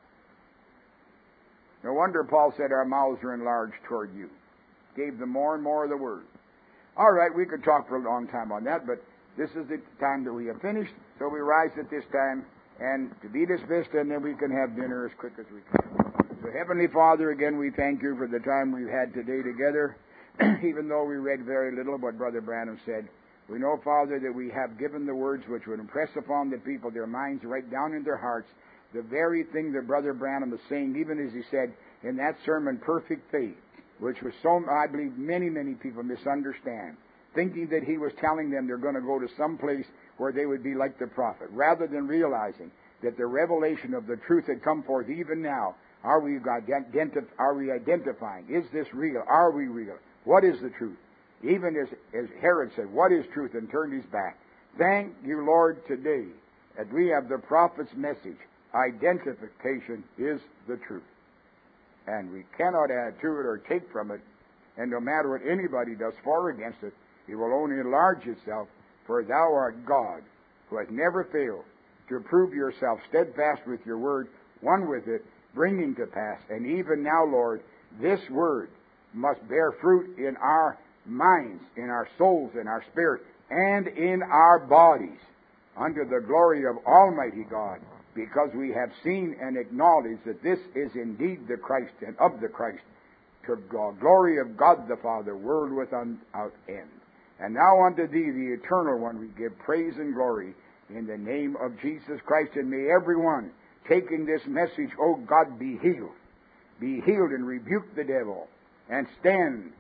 No wonder Paul said our mouths are enlarged toward you. Gave them more and more of the Word. All right, we could talk for a long time on that, but this is the time that we have finished, so we rise at this time and to be dismissed, and then we can have dinner as quick as we can. So, Heavenly Father, again, we thank you for the time we've had today together. Even though we read very little of what Brother Branham said, we know, Father, that we have given the words which would impress upon the people, their minds right down in their hearts, the very thing that Brother Branham was saying, even as he said in that sermon, perfect faith, which was so, I believe, many people misunderstand, thinking that he was telling them they're going to go to some place where they would be like the prophet, rather than realizing that the revelation of the truth had come forth even now. Are we identifying? Is this real? Are we real? What is the truth? Even as Herod said, what is truth? And turned his back. Thank you, Lord, today that we have the prophet's message. Identification is the truth. And we cannot add to it or take from it. And no matter what anybody does for or against it, it will only enlarge itself. For thou art God, who has never failed to prove yourself steadfast with your word, one with it, bringing to pass. And even now, Lord, this word must bear fruit in our minds, in our souls, in our spirit, and in our bodies, unto the glory of Almighty God, because we have seen and acknowledged that this is indeed the Christ, and of the Christ, to the glory of God the Father, world without end. And now unto Thee, the Eternal One, we give praise and glory in the name of Jesus Christ. And may everyone taking this message, O God, be healed. Be healed and rebuke the devil, and stand